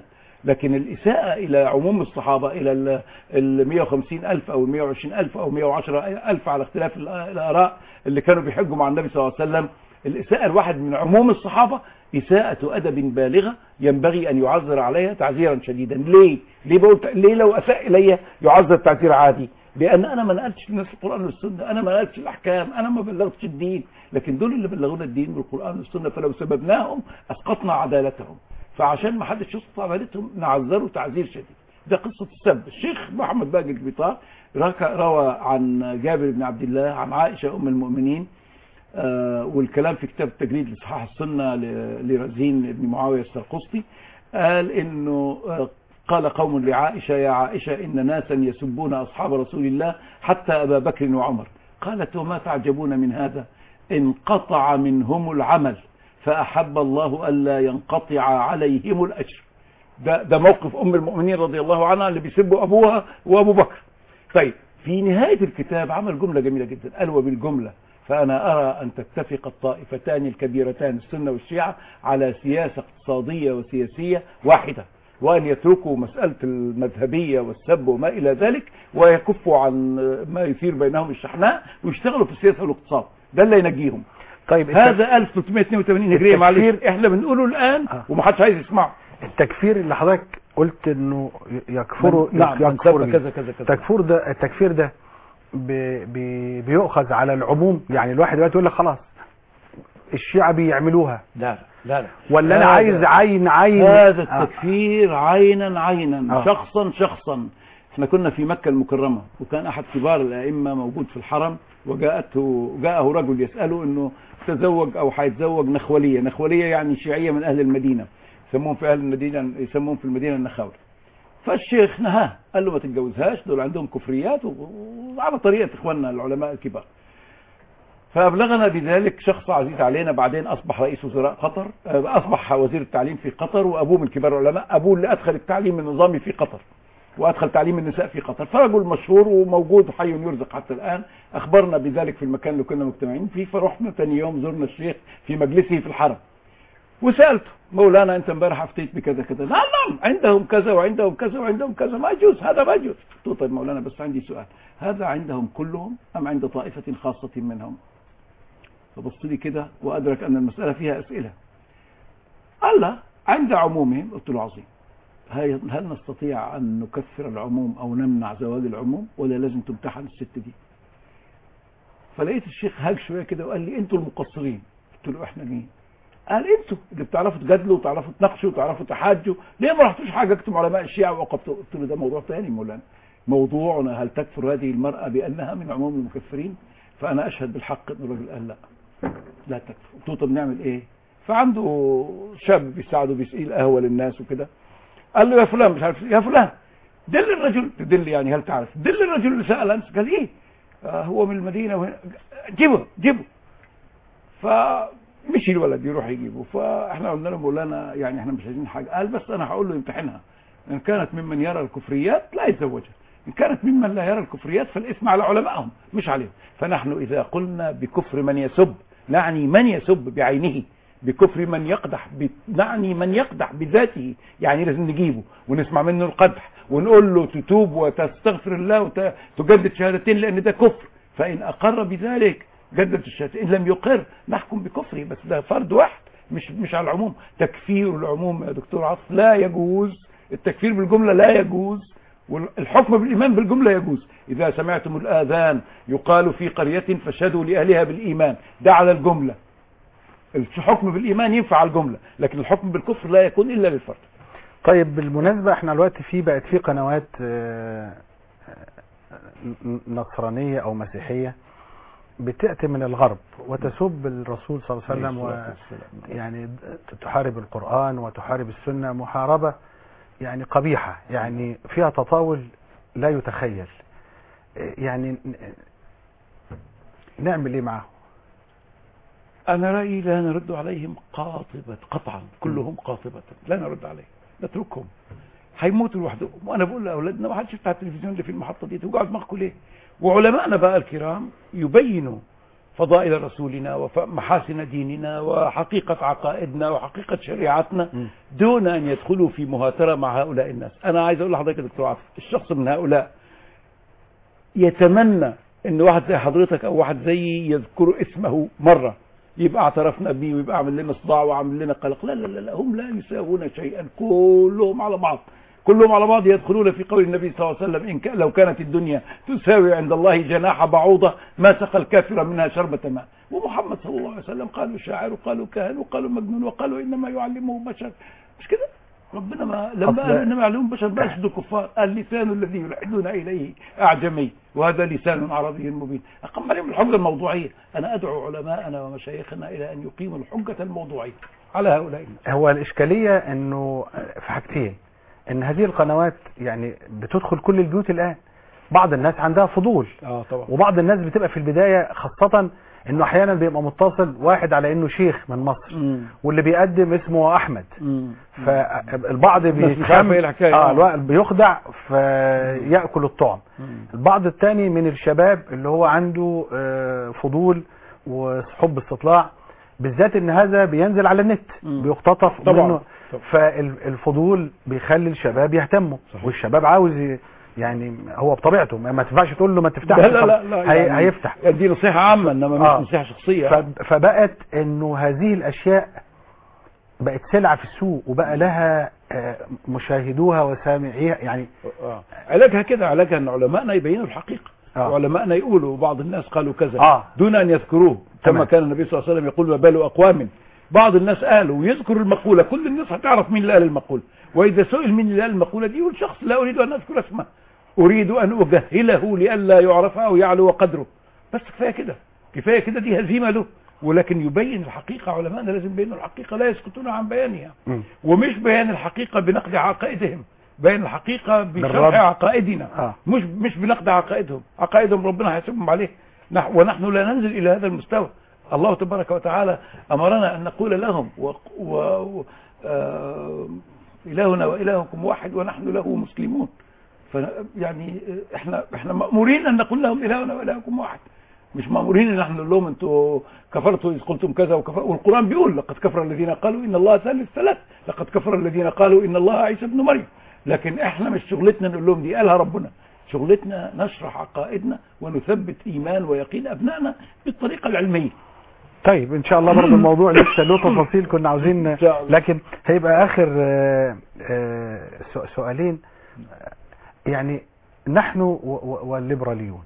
لكن الإساءة إلى عموم الصحابة، إلى ال 150,000 أو 120,000 أو 110,000 على اختلاف الآراء اللي كانوا بيحجوا مع النبي صلى الله عليه وسلم، الإساءة الواحد من عموم الصحابة إساءة أدب بالغة ينبغي أن يعذر عليها تعذيرا شديدا. ليه بقول ليه لو أساء إلي يعذر تعذير عادي؟ لأن أنا ما نقلتش للناس القرآن والسنة، أنا ما نقلتش الأحكام، أنا ما بلغتش الدين، لكن دول اللي بلغونا الدين بالقرآن والسنة، فلو سببناهم أسقطنا عدالتهم، فعشان ما حدش يسقط عدالتهم نعذره تعذير شديد. ده قصة السب. الشيخ محمد باقي البيطار روى عن جابر بن عبد الله عن عائشة أم المؤمنين، والكلام في كتاب تجريد لصحاح السنة لرزين بن معاوية السرقسطي، قال إنه قال قوم لعائشة: يا عائشة إن ناسا يسبون أصحاب رسول الله حتى أبا بكر وعمر. قالت: وما تعجبون من هذا؟ انقطع منهم العمل فأحب الله ألا ينقطع عليهم الأجر. ده موقف أم المؤمنين رضي الله عنها اللي بيسبوا أبوها وأبو بكر. طيب في نهاية الكتاب عمل جملة جميلة جدا، قال: وبالجملة فأنا أرى أن تتفق الطائفتان الكبيرتان السنة والشيعة على سياسة اقتصادية وسياسية واحدة، وأن يتركوا مسألة المذهبية والسب وما إلى ذلك، ويكفوا عن ما يثير بينهم الشحناء ويشتغلوا في السياسة والاقتصاد. ده اللي ينجيهم. طيب هذا 1382 هجرية، معلش احنا بنقوله الآن ومحدش عايز يسمعه. التكفير اللي حضرتك قلت انه يكفروا، نعم، يكفروا كذا كذا كذا. التكفير ده بيؤخذ على العموم، يعني الواحد دلوقتي يقول لك خلاص الشيعة بيعملوها، لا لا لا، ولا انا عايز عين هذا التكفير عينا شخصا. احنا كنا في مكة المكرمة، وكان احد كبار الائمة موجود في الحرم، وجاءه رجل يسأله انه تزوج او هيتزوج نخولية يعني شيعية من اهل المدينة، يسمون في اهل المدينة يسمون في المدينة النخاول. فالشيخ نهاه، قال له ما تتجوزهاش، دول عندهم كفريات، وعلى طريقة اخواننا العلماء الكبار. فأبلغنا بذلك شخص عزيز علينا، بعدين أصبح رئيس وزراء قطر، أصبح وزير التعليم في قطر، وأبوه من كبار العلماء، أبوه اللي أدخل التعليم النظامي في قطر وأدخل تعليم النساء في قطر، فرجل مشهور وموجود حي يرزق حتى الآن. أخبرنا بذلك في المكان اللي كنا مجتمعين فيه، فرحنا ثاني يوم زرنا الشيخ في مجلسه في الحرم، وسألته: مولانا أنت امبارح أفتيت بكذا كذا؟ نعم عندهم كذا وعندهم كذا وعندهم كذا، ما يجوز، هذا ما يجوز. قلت له: طيب مولانا بس عندي سؤال، هذا عندهم كلهم أم عند طائفة خاصة منهم؟ فبص لي كده وأدرك أن المسألة فيها أسئلة. قال: لا، عند عمومهم. قلت له: عظيم، هل نستطيع أن نكفر العموم أو نمنع زواج العموم، ولا لازم تمتحن الست دي؟ فلقيت الشيخ هاج شوية كده وقال لي: أنتوا المقصرين. قلت له: إحنا مين؟ قال: أنتوا اللي بتعرفوا تجادلوا وتعرفوا تناقشوا وتعرفوا تحاجوا، ليه ما رحتوش حاججتم علماء الشيعة ووقفتوا؟ قلت له: ده موضوع ثاني مولانا، موضوعنا هل تكفر هذه المرأة بأنها من عموم المكفرين؟ فأنا أشهد بالحق أن الرجل قال لا تكفر. قلت له: طب نعمل إيه؟ فعنده شاب بيساعده بيسقي قهوة للناس وكده، قال له: يا فلان مش عارف، يا فلان دل الرجل، تدل يعني هل تعرف، دل الرجل اللي سأل أمس. قال: إيه؟ هو من المدينة وهنا، جيبه. فمشي الولد يروح يجيبه، فاحنا قلنا له: مولانا يعني احنا مش عايزين حاجة. قال: بس أنا هقول له يمتحنها، إن كانت ممن يرى الكفريات لا يتزوجها، إن كانت ممن لا يرى الكفريات فالإثم على علمائهم مش عليهم. فنحن إذا قلنا بكفر من يسب نعني من يسب بعينه، بكفر من يقدح نعني من يقدح بذاته، يعني لازم نجيبه ونسمع منه القدح ونقول له تتوب وتستغفر الله وتجدد شهادتين، لأن ده كفر. فإن أقر بذلك جدد الشهادتين، إن لم يقر نحكم بكفره، بس ده فرد واحد مش على العموم. تكفير العموم يا دكتور عاطف لا يجوز، التكفير بالجملة لا يجوز، والحكم بالإيمان بالجملة يجوز. إذا سمعتم الآذان يقال في قرية فاشهدوا لأهلها بالإيمان، ده على الجملة. الحكم بالإيمان ينفع على الجملة، لكن الحكم بالكفر لا يكون إلا للفرد. طيب بالمناسبة احنا الوقت بقت في قنوات نصرانية أو مسيحية بتأتي من الغرب وتسب الرسول صلى الله عليه وسلم، يعني تحارب القرآن وتحارب السنة محاربة يعني قبيحة، يعني فيها تطاول لا يتخيل. يعني نعمل ايه معه؟ انا رأيي لا نرد عليهم قطعا، كلهم قاطبة، لا نرد عليهم، نتركهم هيموتوا لوحدهم. وانا بقول لاولادنا ما حدش يفتح التلفزيون اللي في المحطة دي، توجعوا دماغكم ليه؟ وعلمائنا بقى الكرام يبينوا فضائل رسولنا ومحاسن ديننا وحقيقة عقائدنا وحقيقة شريعتنا دون أن يدخلوا في مهاترة مع هؤلاء الناس. أنا عايز أقول لحضرتك يا دكتور عاطف، الشخص من هؤلاء يتمنى أن واحد زي حضرتك أو واحد زيي يذكر اسمه مرة يبقى اعترفنا به ويبقى عامل لنا صداع وعامل لنا قلق. لا لا لا، هم لا يساوون شيئا، كلهم على بعض، كلهم على بعض يدخلون في قول النبي صلى الله عليه وسلم إن لو كانت الدنيا تساوي عند الله جناح بعوضة ما سقى الكافر منها شربة ماء. ومحمد صلى الله عليه وسلم قالوا شاعر وقالوا كاهن وقالوا مجنون وقالوا إنما يعلمه بشر. مش كده؟ ربنا ما لما قال إنما يعلمه بشر ما يشد الكفار، اللسان الذي يلحدون إليه أعجمي وهذا لسان عربي مبين. أقام عليهم الحجة الموضوعية. أنا أدعو علماءنا ومشايخنا إلى أن يقيموا الحجة الموضوعية على هؤلاء الناس. هو الإشكالية إنه في حاجتين، ان هذه القنوات يعني بتدخل كل البيوت الان. بعض الناس عندها فضول طبعا. وبعض الناس بتبقى في البداية خاصة انه احيانا بيبقى متصل واحد على انه شيخ من مصر واللي بيقدم اسمه احمد، فالبعض بيخدع فيأكل الطعم. البعض الثاني من الشباب اللي هو عنده فضول وحب استطلاع، بالذات ان هذا بينزل على النت بيختطف منه، فالفضول بيخلي الشباب يهتموا. والشباب عاوز يعني هو بطبيعته ما تنفعش تقول له ما تفتحش. لا يعني هيفتح. دي نصيحة عامة انما مش نصيحة شخصية. فبقت انه هذه الاشياء بقت سلعة في السوق وبقى لها مشاهدوها وسامعيها يعني. علاجها كده، علاجها ان علماءنا يبينوا الحقيقة. وعلماءنا يقولوا بعض الناس قالوا كذا دون ان يذكروه، كما كان النبي صلى الله عليه وسلم يقول ما بال اقوام بعض الناس قالوا ويذكر المقولة. كل الناس هتعرف مين اللي قال المقولة، وإذا سئل مين اللي قال المقولة دي يقول شخص لا أريد أن أذكر اسمه، أريد أن أجهله لئلا يعرف أو يعلو قدره. بس كفاية كده، كفاية كده، دي هزيمة له. ولكن يبين الحقيقة. علماءنا لازم يبينوا الحقيقة، لا يسكتون عن بيانها. ومش بيان الحقيقة بنقد عقائدهم، بيان الحقيقة بشرح عقائدنا. مش بنقد عقائدهم. عقائدهم ربنا هيحاسبهم عليه، ونحن لا ننزل إلى هذا المستوى. الله تبارك وتعالى أمرنا أن نقول لهم إلهنا وإلهكم واحد ونحن له مسلمون. يعني احنا مأمورين أن نقول لهم إلهنا وإلهكم واحد، مش مأمورين أن نحن نقول لهم أنتوا كفرتوا إذ قلتم كذا وكفر. والقرآن بيقول لقد كفر الذين قالوا إن الله ثالث ثلاث، لقد كفر الذين قالوا إن الله عيسى ابن مريم. لكن احنا مش شغلتنا نقول لهم دي قالها ربنا، شغلتنا نشرح عقائدنا ونثبت إيمان ويقين أبنائنا بالطريقة العلمية. طيب ان شاء الله برضه الموضوع لسه له تفاصيل كنا عاوزين، لكن هيبقى اخر سؤالين. يعني نحن والليبراليون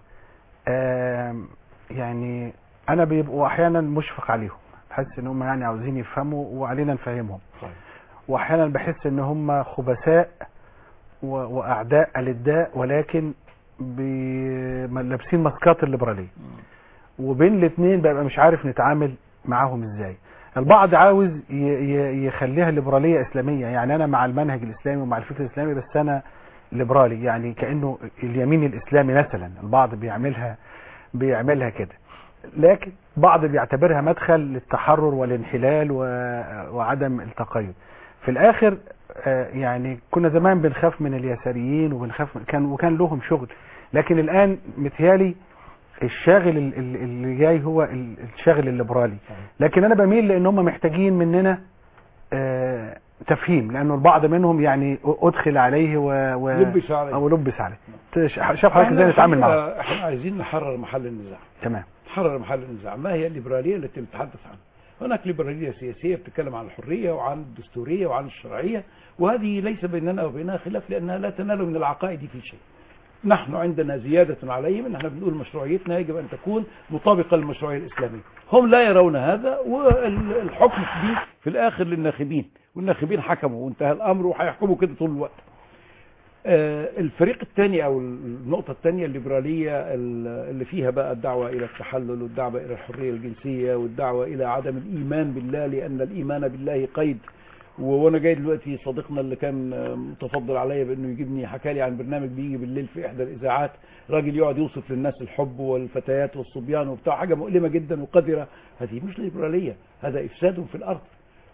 يعني انا بيبقوا احيانا مشفق عليهم، بحس ان هم يعني عاوزين يفهموا وعلينا نفهمهم، واحيانا بحس ان هم خبثاء واعداء الاداء، ولكن لابسين ماسكات الليبراليه. وبين الاثنين بقى مش عارف نتعامل معاهم ازاي. البعض عاوز يخليها ليبراليه اسلاميه، يعني انا مع المنهج الاسلامي ومع الفكر الاسلامي بس انا ليبرالي، يعني كانه اليمين الاسلامي مثلا. البعض بيعملها كده، لكن بعض بيعتبرها مدخل للتحرر والانحلال وعدم التقيد. في الاخر يعني كنا زمان بنخاف من اليساريين وبنخاف وكان لهم شغل، لكن الان متهيالي الشاغل اللي جاي هو الشاغل الليبرالي. لكن انا بميل لان هم محتاجين مننا تفهيم، لانه البعض منهم يعني ادخل عليه لبس عليه. شاف حضرتك ازاي نتعامل معه. احنا عايزين نحرر محل النزاع. تمام. نحرر محل النزاع. ما هي الليبراليه التي نتحدث عنها؟ هناك ليبراليه سياسيه بتتكلم عن الحريه وعن الدستوريه وعن الشرعيه، وهذه ليس بيننا وبينها خلاف لانها لا تنال من العقائد في شيء. نحن عندنا زيادة عليهم، نحن بنقول مشروعيتنا يجب أن تكون مطابقة للمشروعية الإسلامية. هم لا يرون هذا، والحكم دي في الآخر للناخبين، والناخبين حكموا وانتهى الأمر وهيحكموا كده طول الوقت. الفريق الثاني أو النقطة الثانية الليبرالية اللي فيها بقى الدعوة إلى التحلل والدعوة إلى الحرية الجنسية والدعوة إلى عدم الإيمان بالله، لأن الإيمان بالله قيد. وانا جاي دلوقتي صديقنا اللي كان متفضل عليا بانه يجيبني حكى لي عن برنامج بيجي بالليل في احدى الاذاعات، راجل يقعد يوصف للناس الحب والفتيات والصبيان وبتاع، حاجه مؤلمه جدا وقذره. هذه مش ليبراليه، هذا افساد في الارض.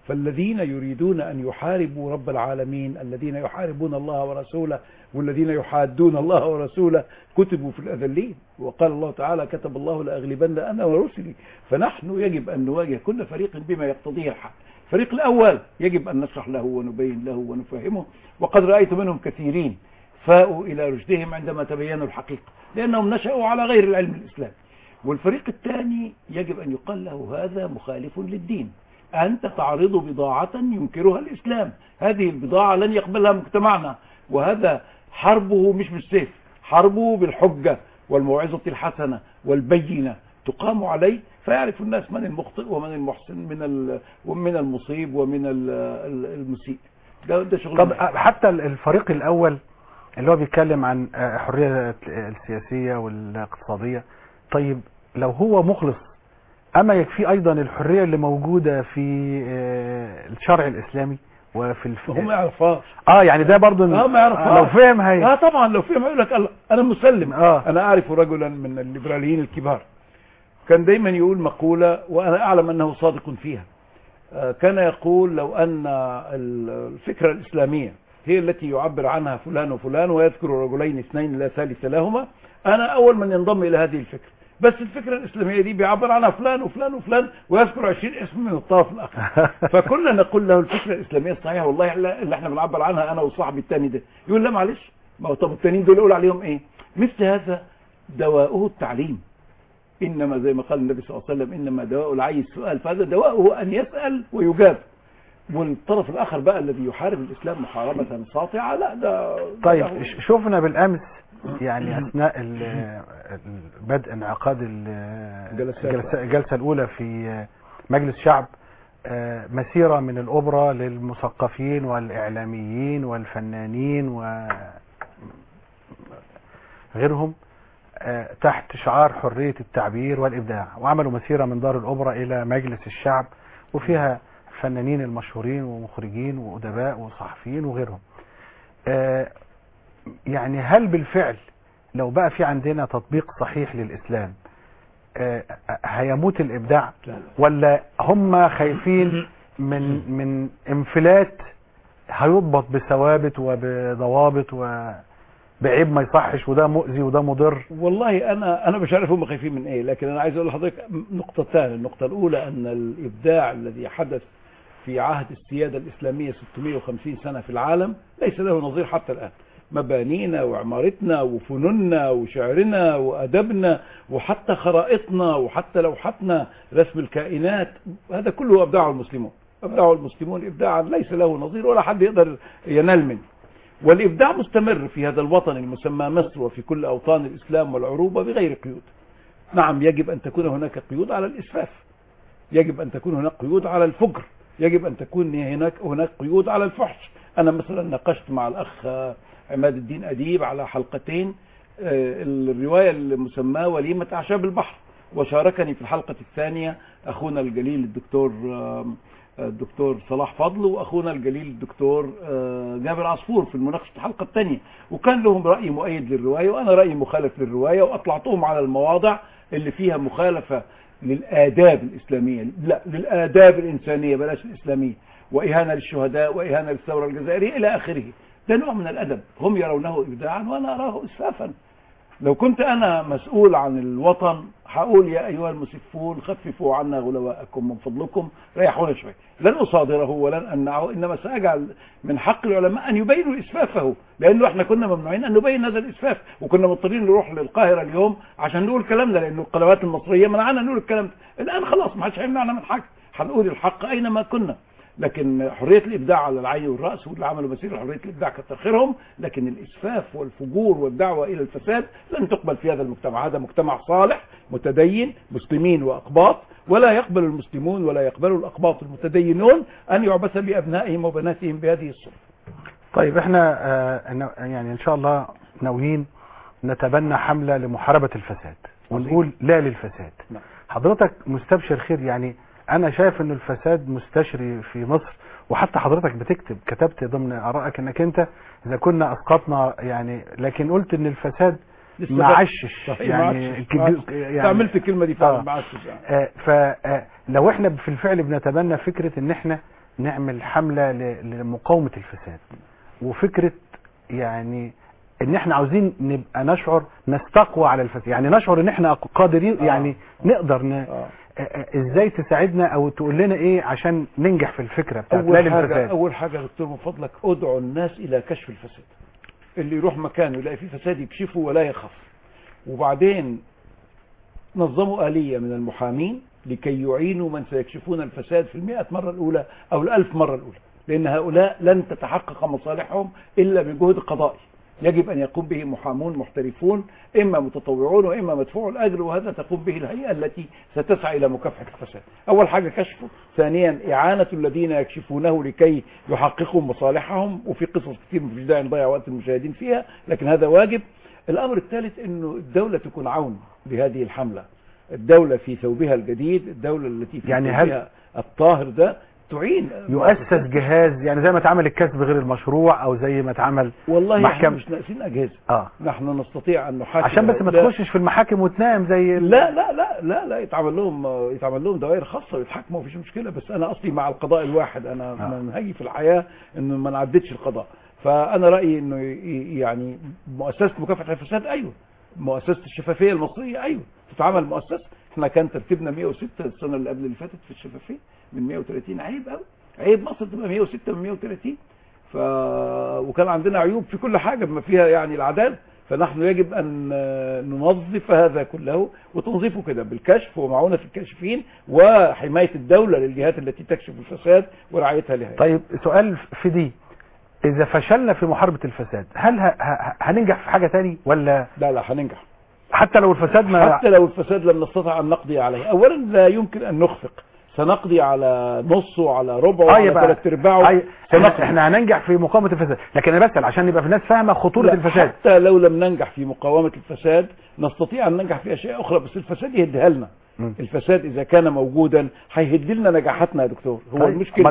فالذين يريدون أن يحاربوا رب العالمين، الذين يحاربون الله ورسوله والذين يحادون الله ورسوله كتبوا في الأذلين. وقال الله تعالى كتب الله لأغلبن أنا ورسلي. فنحن يجب أن نواجه كل فريق بما يقتضيه الحق. الفريق الأول يجب أن نشرح له ونبين له ونفهمه، وقد رأيت منهم كثيرين فاءوا إلى رشدهم عندما تبينوا الحقيقة، لأنهم نشأوا على غير العلم الإسلامي. والفريق الثاني يجب أن يقال له هذا مخالف للدين، أنت تعرض بضاعة ينكرها الإسلام، هذه البضاعة لن يقبلها مجتمعنا، وهذا حربه مش بالسيف، حربه بالحجة والموعظة الحسنة والبينة تقام عليه، فيعرف الناس من المخطئ ومن المحسن، من المصيب ومن المسيء. ده شغل. طب حتى الفريق الأول اللي هو بيتكلم عن الحرية السياسية والاقتصادية، طيب لو هو مخلص أما يكفي أيضا الحرية اللي موجودة في الشرع الإسلامي وفي هم ما يعرفهاش. يعني ده برضو ما يعرفهاش. لو فهم هي طبعا لو فهم يقول لك أنا مسلم. أنا أعرف رجلا من الليبراليين الكبار كان دايما يقول مقولة وأنا أعلم أنه صادق فيها. كان يقول لو أن الفكرة الإسلامية هي التي يعبر عنها فلان وفلان ويذكر رجلين اثنين لا ثالث لهما، أنا أول من ينضم إلى هذه الفكرة. بس الفكرة الإسلامية دي بيعبر عنها فلان وفلان وفلان ويذكر 20 اسم من الطرف الآخر. فكنا نقول له الفكرة الإسلامية الصحيحة والله اللي احنا بنعبر عنها أنا وصاحبي الثاني ده. يقول لا معلش، ما هو طب الثانيين دول يقول عليهم إيه؟ مثل هذا دواؤه التعليم. إنما زي ما قال النبي صلى الله عليه وسلم إنما دواء العي السؤال، فهذا دواؤه أن يسأل ويجاب. والطرف الآخر بقى الذي يحارب الإسلام محاربة ساطعة، لا ده طيب ده شوفنا بالأمس يعني أثناء بدء انعقاد الجلسة الأولى في مجلس الشعب مسيرة من الأوبرا للمثقفين والإعلاميين والفنانين وغيرهم تحت شعار حرية التعبير والإبداع، وعملوا مسيرة من دار الأوبرا إلى مجلس الشعب، وفيها الفنانين المشهورين ومخرجين وأدباء وصحفيين وغيرهم. يعني هل بالفعل لو بقى في عندنا تطبيق صحيح للإسلام هيموت الإبداع، ولا هم خايفين من انفلات هيضبط بثوابت وبضوابط وبعيب ما يصحش وده مؤذي وده مضر؟ والله أنا مش عارف هم خايفين من إيه، لكن أنا عايز أقول لحضرتك نقطتان. النقطة الأولى أن الإبداع الذي حدث في عهد السيادة الإسلامية 650 سنة في العالم ليس له نظير حتى الآن. مبانينا وعمارتنا وفنوننا وشعرنا وأدبنا وحتى خرائطنا وحتى لوحتنا، رسم الكائنات، هذا كله أبدعه المسلمون. أبدعه المسلمون إبداعا ليس له نظير ولا حد يقدر ينال منه. والإبداع مستمر في هذا الوطن المسمى مصر وفي كل أوطان الإسلام والعروبة بغير قيود. نعم يجب أن تكون هناك قيود على الإسفاف، يجب أن تكون هناك قيود على الفجر، يجب أن تكون هناك قيود على الفحش. أنا مثلا ناقشت مع الأخ عماد الدين أديب على حلقتين الرواية المسماة وليمة أعشاب البحر، وشاركني في الحلقة الثانية أخونا الجليل الدكتور صلاح فضل وأخونا الجليل الدكتور جابر عصفور في المناقشة الحلقة الثانية، وكان لهم رأي مؤيد للرواية وأنا رأي مخالف للرواية، وأطلعتهم على المواضع اللي فيها مخالفة للآداب الإسلامية، لا للآداب الإنسانية بلاش الإسلامية، وإهانة للشهداء وإهانة للثورة الجزائرية إلى آخره. ده نوع من الأدب، هم يرونه إبداعا وأنا أراه إسفافا. لو كنت أنا مسؤول عن الوطن هقول يا أيها المسفون خففوا عنا غلواءكم من فضلكم ريحونا شوي، لن أصادره ولن أمنعه، إنما سأجعل من حق العلماء أن يبينوا إسفافه، لأنه إحنا كنا ممنوعين أن نبين هذا الإسفاف، وكنا مضطرين نروح للقاهرة اليوم عشان نقول الكلام ده، لأنه القنوات المصرية منعنا نقول الكلام ده. الآن خلاص ما حدش هيمنعنا من حاجة، هنقول الحق أينما كنا. لكن حرية الإبداع على العين والرأس، واللي عملوا مسيرة حرية الإبداع كتر خيرهم، لكن الإسفاف والفجور والدعوة إلى الفساد لن تقبل في هذا المجتمع. هذا مجتمع صالح متدين مسلمين وأقباط، ولا يقبل المسلمون ولا يقبل الأقباط المتدينون أن يعبث بأبنائهم وبناتهم بهذه الصورة. طيب احنا يعني إن شاء الله ناويين نتبنى حملة لمحاربة الفساد ونقول لا للفساد. حضرتك مستبشر خير، يعني انا شايف ان الفساد مستشري في مصر، وحتى حضرتك كتبت ضمن ارائك انك انت اذا كنا اسقطنا يعني، لكن قلت ان الفساد معشش يعني عملت الكلمه دي فعلا معشش فلو احنا في الفعل بنتبنى فكره ان احنا نعمل حملة لمقاومة الفساد، وفكرة يعني ان احنا عاوزين نبقى نستقوى على الفساد، يعني نشعر ان احنا قادرين يعني نقدر ازاي تساعدنا او تقول لنا ايه عشان ننجح في الفكرة بتاعت الفساد؟ اول حاجة يا دكتور من فضلك ادعو الناس الى كشف الفساد، اللي يروح مكانه يلاقي فيه فساد يكشفه ولا يخاف. وبعدين نظموا آلية من المحامين لكي يعينوا من سيكشفون الفساد في 100 مرة الأولى أو 1000 مرة الأولى، لأن هؤلاء لن تتحقق مصالحهم إلا بجهد قضائي يجب أن يقوم به محامون محترفون، إما متطوعون وإما مدفوع الأجر، وهذا تقوم به الهيئة التي ستسعى إلى مكافحة الفساد. أول حاجة كشفه، ثانيا إعانة الذين يكشفونه لكي يحققوا مصالحهم، وفي قصص كثير مفيش داعي نضيع وقت المشاهدين فيها لكن هذا واجب. الأمر الثالث أنه الدولة تكون عون بهذه الحملة، الدولة في ثوبها الجديد، الدولة التي في يعني ثوبها الطاهر ده تعين، يؤسس جهاز يعني زي ما اتعمل الكسب غير المشروع او زي ما اتعمل والله احنا مش ناقصين اجهزه. نحن نستطيع ان نحاكم عشان بس ما تخشش في المحاكم وتنام زي لا لا لا لا لا يتعمل لهم دوائر خاصه ويتحاكموا، مفيش مشكله. بس انا اصلي مع القضاء الواحد، انا منهجي في الحياه انه ما نعدتش القضاء. فانا رايي انه يعني مؤسسه مكافحه الفساد ايوه، مؤسسه الشفافيه المصريه ايوه تتعمل مؤسسه. احنا كان ترتيبنا 106 السنه اللي قبل اللي فاتت في الشفافيه من 130. عيب قوي، عيب مصر تبقى 106 من 130. وكان عندنا عيوب في كل حاجه بما فيها يعني العداله، فنحن يجب ان ننظف هذا كله، وتنظيفه كده بالكشف ومعونه الكاشفين وحمايه الدوله للجهات التي تكشف الفساد ورعايتها لها. طيب سؤال في دي، اذا فشلنا في محاربه الفساد هل هننجح في حاجه تاني ولا لا هننجح حتى لو الفساد حتى لو الفساد لم نستطع ان نقضي عليه؟ اولا لا يمكن ان نخفق، سنقضي على نصه على ربعه على ثلاث ارباعه. احنا هننجح في مقاومه الفساد، لكن انا بسال عشان يبقى في الناس فاهمه خطوره الفساد. حتى لو لم ننجح في مقاومه الفساد نستطيع ان ننجح في اشياء اخرى، بس الفساد يهدها لنا. الفساد اذا كان موجودا هيهد لنا نجاحاتنا يا دكتور. هو المشكل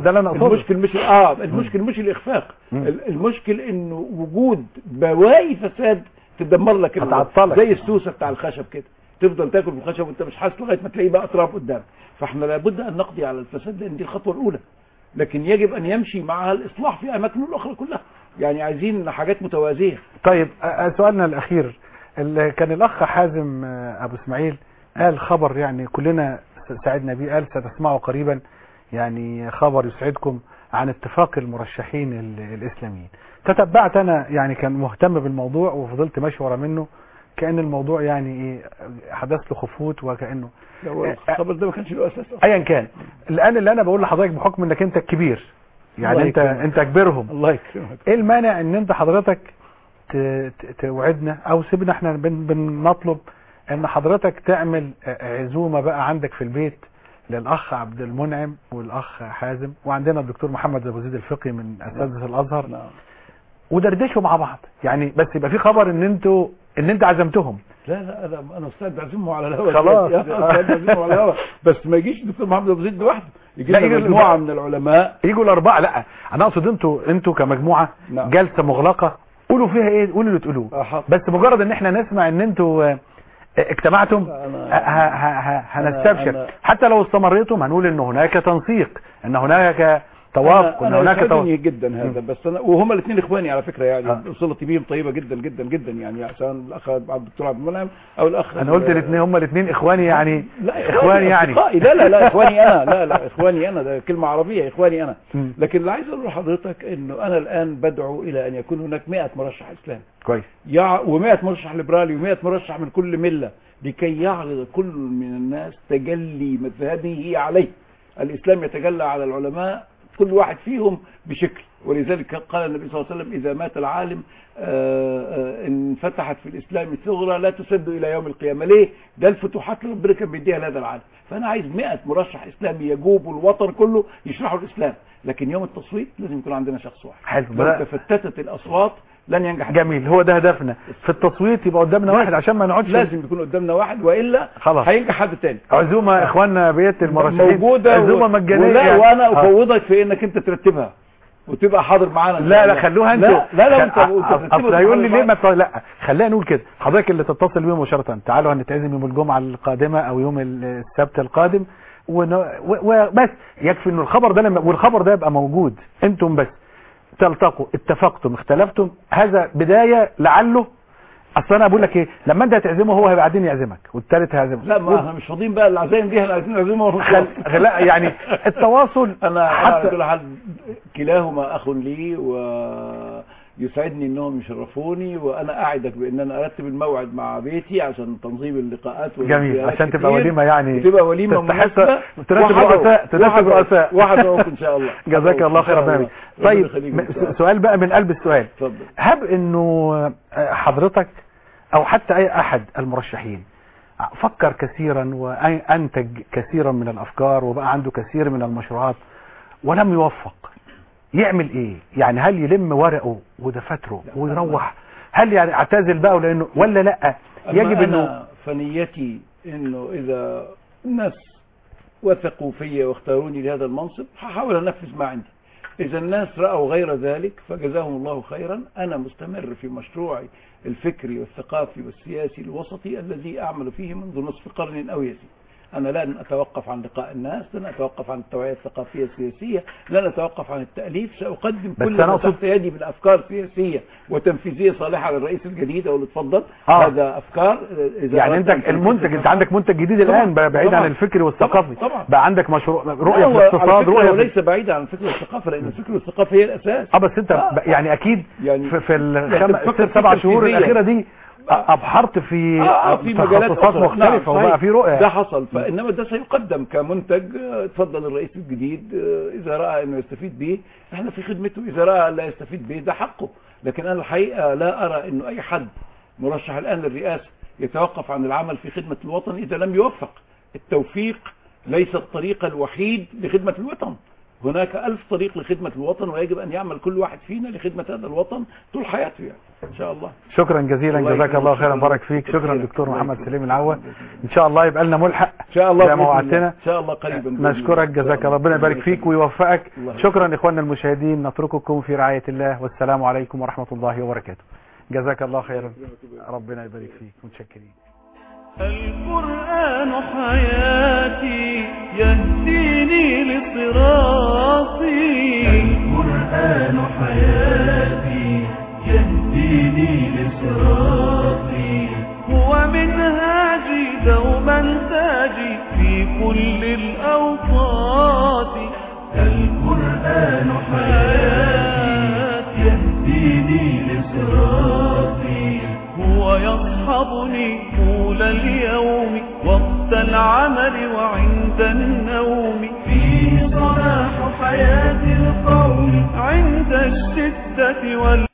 المشكل مش الاخفاق، المشكل انه وجود بواقي فساد تدمر لك زي السوسه بتاع الخشب كده، تفضل تاكل في الخشب وانت مش حاسس لغايه ما تلاقيه بقى اطراف قدامك. فاحنا لابد ان نقضي على الفساد، لان دي الخطوه الاولى، لكن يجب ان يمشي معها الاصلاح في اماكن الاخرى كلها، يعني عايزين حاجات متوازيه. طيب سؤالنا الاخير، اللي كان الاخ حازم ابو اسماعيل قال خبر يعني كلنا سعدنا بيه، قال ستسمعوا قريبا يعني خبر يسعدكم عن اتفاق المرشحين الاسلاميين. تتبعت انا يعني كان مهتم بالموضوع وفضلت ماشي ورا منه، كأن الموضوع يعني ايه حدث له خفوت، وكأنه الخبر ده ما كانش له اساس ايا كان. الان اللي انا بقول لحضرتك بحكم انك انت الكبير يعني انت كبيرهم، الله يكرمك، ايه المانع ان انت حضرتك توعدنا او سيبنا احنا بنطلب ان حضرتك تعمل عزومه بقى عندك في البيت للاخ عبد المنعم والاخ حازم، وعندنا الدكتور محمد ابو زيد الفقي من اساتذه الازهر، ودردشوا مع بعض يعني، بس يبقى في خبر ان انت عزمتهم. لا انا استاذ اعزمه على الهواء خلاص، اعزمه على الهواء، بس ما يجيش الدكتور محمد ابو زيد لوحده، يجي مجموعه من العلماء، يجوا الاربعه. لا انا اقصد انتوا كمجموعه جلسه مغلقه قولوا فيها ايه، قولوا اللي تقولوه، بس مجرد ان احنا نسمع ان انتوا اجتمعتم هنستبشر، حتى لو استمريتم هنقول ان هناك تنسيق، ان هناك توافق، ان هناك توافق جدا هذا. بس انا وهما الاثنين اخواني على فكره، يعني صلتي بيهم طيبه جدا جدا جدا، يعني سواء الاخ الدكتور عبد المنعم او الاخ، انا قلت الاثنين هما الاثنين اخواني يعني، لا اخواني يعني لا اخواني انا، لا اخواني انا، ده كلمه عربيه اخواني انا. لكن اللي عايز اقول لحضرتك انه انا الان بدعو الى ان يكون هناك 100 مرشح اسلامي كويس، و100 مرشح ليبرالي و100 مرشح من كل مله، لكي يعرض كل من الناس تجلي مذهبه عليه. الاسلام يتجلى على العلماء كل واحد فيهم بشكل، ولذلك قال النبي صلى الله عليه وسلم إذا مات العالم انفتحت في الإسلام ثغرة لا تسد إلى يوم القيامة. ليه؟ ده الفتوحات اللي ربنا كان بيديها لهذا العالم. فأنا عايز 100 مرشح إسلامي يجوبوا الوطن كله يشرحوا الإسلام، لكن يوم التصويت لازم يكون عندنا شخص واحد. حلو، لو تفتتت الأصوات لن ينجح. جميل، هو ده هدفنا في التصويت، يبقى قدامنا واحد عشان ما نقعدش، لازم يكون قدامنا واحد، والا خلاص هينجح حد تاني. عزومه اخواننا بيت المرشحين موجوده، عزومه مجانيه يعني. وانا افوضك في انك انت ترتبها وتبقى حاضر معانا. لا خلوها انتوا، لا انت اصل هيقول لي ليه ما لا خلينا نقول كده، حضرتك اللي تتصل بيهم مباشره، تعالوا هنتعزم يوم الجمعه القادمه او يوم السبت القادم، وبس يكفي انه الخبر ده والخبر ده يبقى موجود، انتم بس تلتقوا، اتفقتم، اختلفتم، هذا بداية لعله. اصل انا بقول لك ايه، لما انت هتعزمه هو هيبقى بعدين يعزمك، والثالث هيعزمك. لا ما احنا مش فاضيين بقى العزايم دي، احنا عايزين نعزمه. لا يعني التواصل. انا حتى كل حد كلاهما اخ لي، ويسعدني انهم يشرفوني، وانا اعدك بان انا ارتب الموعد مع بيتي عشان تنظيم اللقاءات. جميل، عشان تبقى وليمه يعني، تبقى وليمه مناسبه، ترتب رؤساء وحدوك ان شاء الله. جزاك الله خير ربنا. طيب سؤال بقى من قلب السؤال، اتفضل. هب انه حضرتك او حتى اي احد المرشحين فكر كثيرا وانتج كثيرا من الافكار وبقى عنده كثير من المشروعات ولم يوفق، يعمل ايه؟ يعني هل يلم ورقه ودفاتره ويروح؟ هل يعني اعتزل بقى لانه ولا لا يجب انه فنيتي انه اذا الناس وثقوا فيا واختاروني لهذا المنصب هحاول انفذ ما عندي. اذا الناس راوا غير ذلك فجزاهم الله خيرا. انا مستمر في مشروعي الفكري والثقافي والسياسي الوسطي الذي اعمل فيه منذ نصف قرن او يزيد. أنا لن أتوقف عن لقاء الناس، لن أتوقف عن التوعية الثقافية السياسية، لن أتوقف عن التأليف. سأقدم كل ما تحت يدي من أفكار سياسية وتنفيذية صالحة للرئيس الجديد أو اللي اتفضل. هذا أفكار يعني أنت المنتج، أنت عندك منتج جديد الآن بعيد عن الفكر والثقافي. بقى عندك مشروع رؤية في الاقتصاد، رؤية وليس بعيد عن الفكر والثقافة، لأن الفكر والثقافة هي الأساس. بس أنت يعني أكيد في السبع شهور الأخيرة دي ابحرت في مجالات مختلفة وبقى في رؤية. ده حصل، فإنما ده سيقدم كمنتج. اتفضل الرئيس الجديد إذا رأى أنه يستفيد به احنا في خدمته، إذا رأى لا يستفيد به ده حقه. لكن أنا الحقيقة لا أرى أنه أي حد مرشح الآن للرئاسة يتوقف عن العمل في خدمة الوطن إذا لم يوفق. التوفيق ليس الطريق الوحيد لخدمة الوطن، هناك 1000 طريق لخدمة الوطن، ويجب أن يعمل كل واحد فينا لخدمة هذا الوطن طول حياته يعني إن شاء الله. شكرا جزيلا، جزاك الله خيرا، بارك فيك. شكرا دكتور محمد سليم العوا. إن شاء الله يبقى لنا ملحق إن شاء الله زي ما وعدتنا، إن شاء الله قريبا. نشكرك، جزاك الله، ربنا يبارك فيك ويوفقك. شكرا إخواننا المشاهدين، نترككم في رعاية الله، والسلام عليكم ورحمة الله وبركاته. جزاك الله خيرا، ربنا يبارك فيك، متشكرين. القرآن حياتي يهديني لصراطي، القرآن حياتي يهديني لصراطي، هو منهاجي دوما تاجي في كل الأوقات. القرآن حياتي يهديني لصراطي، هو يصحبني طول اليوم وقت العمل وعند النوم، فيه صلاح حياة القوم عند الشدة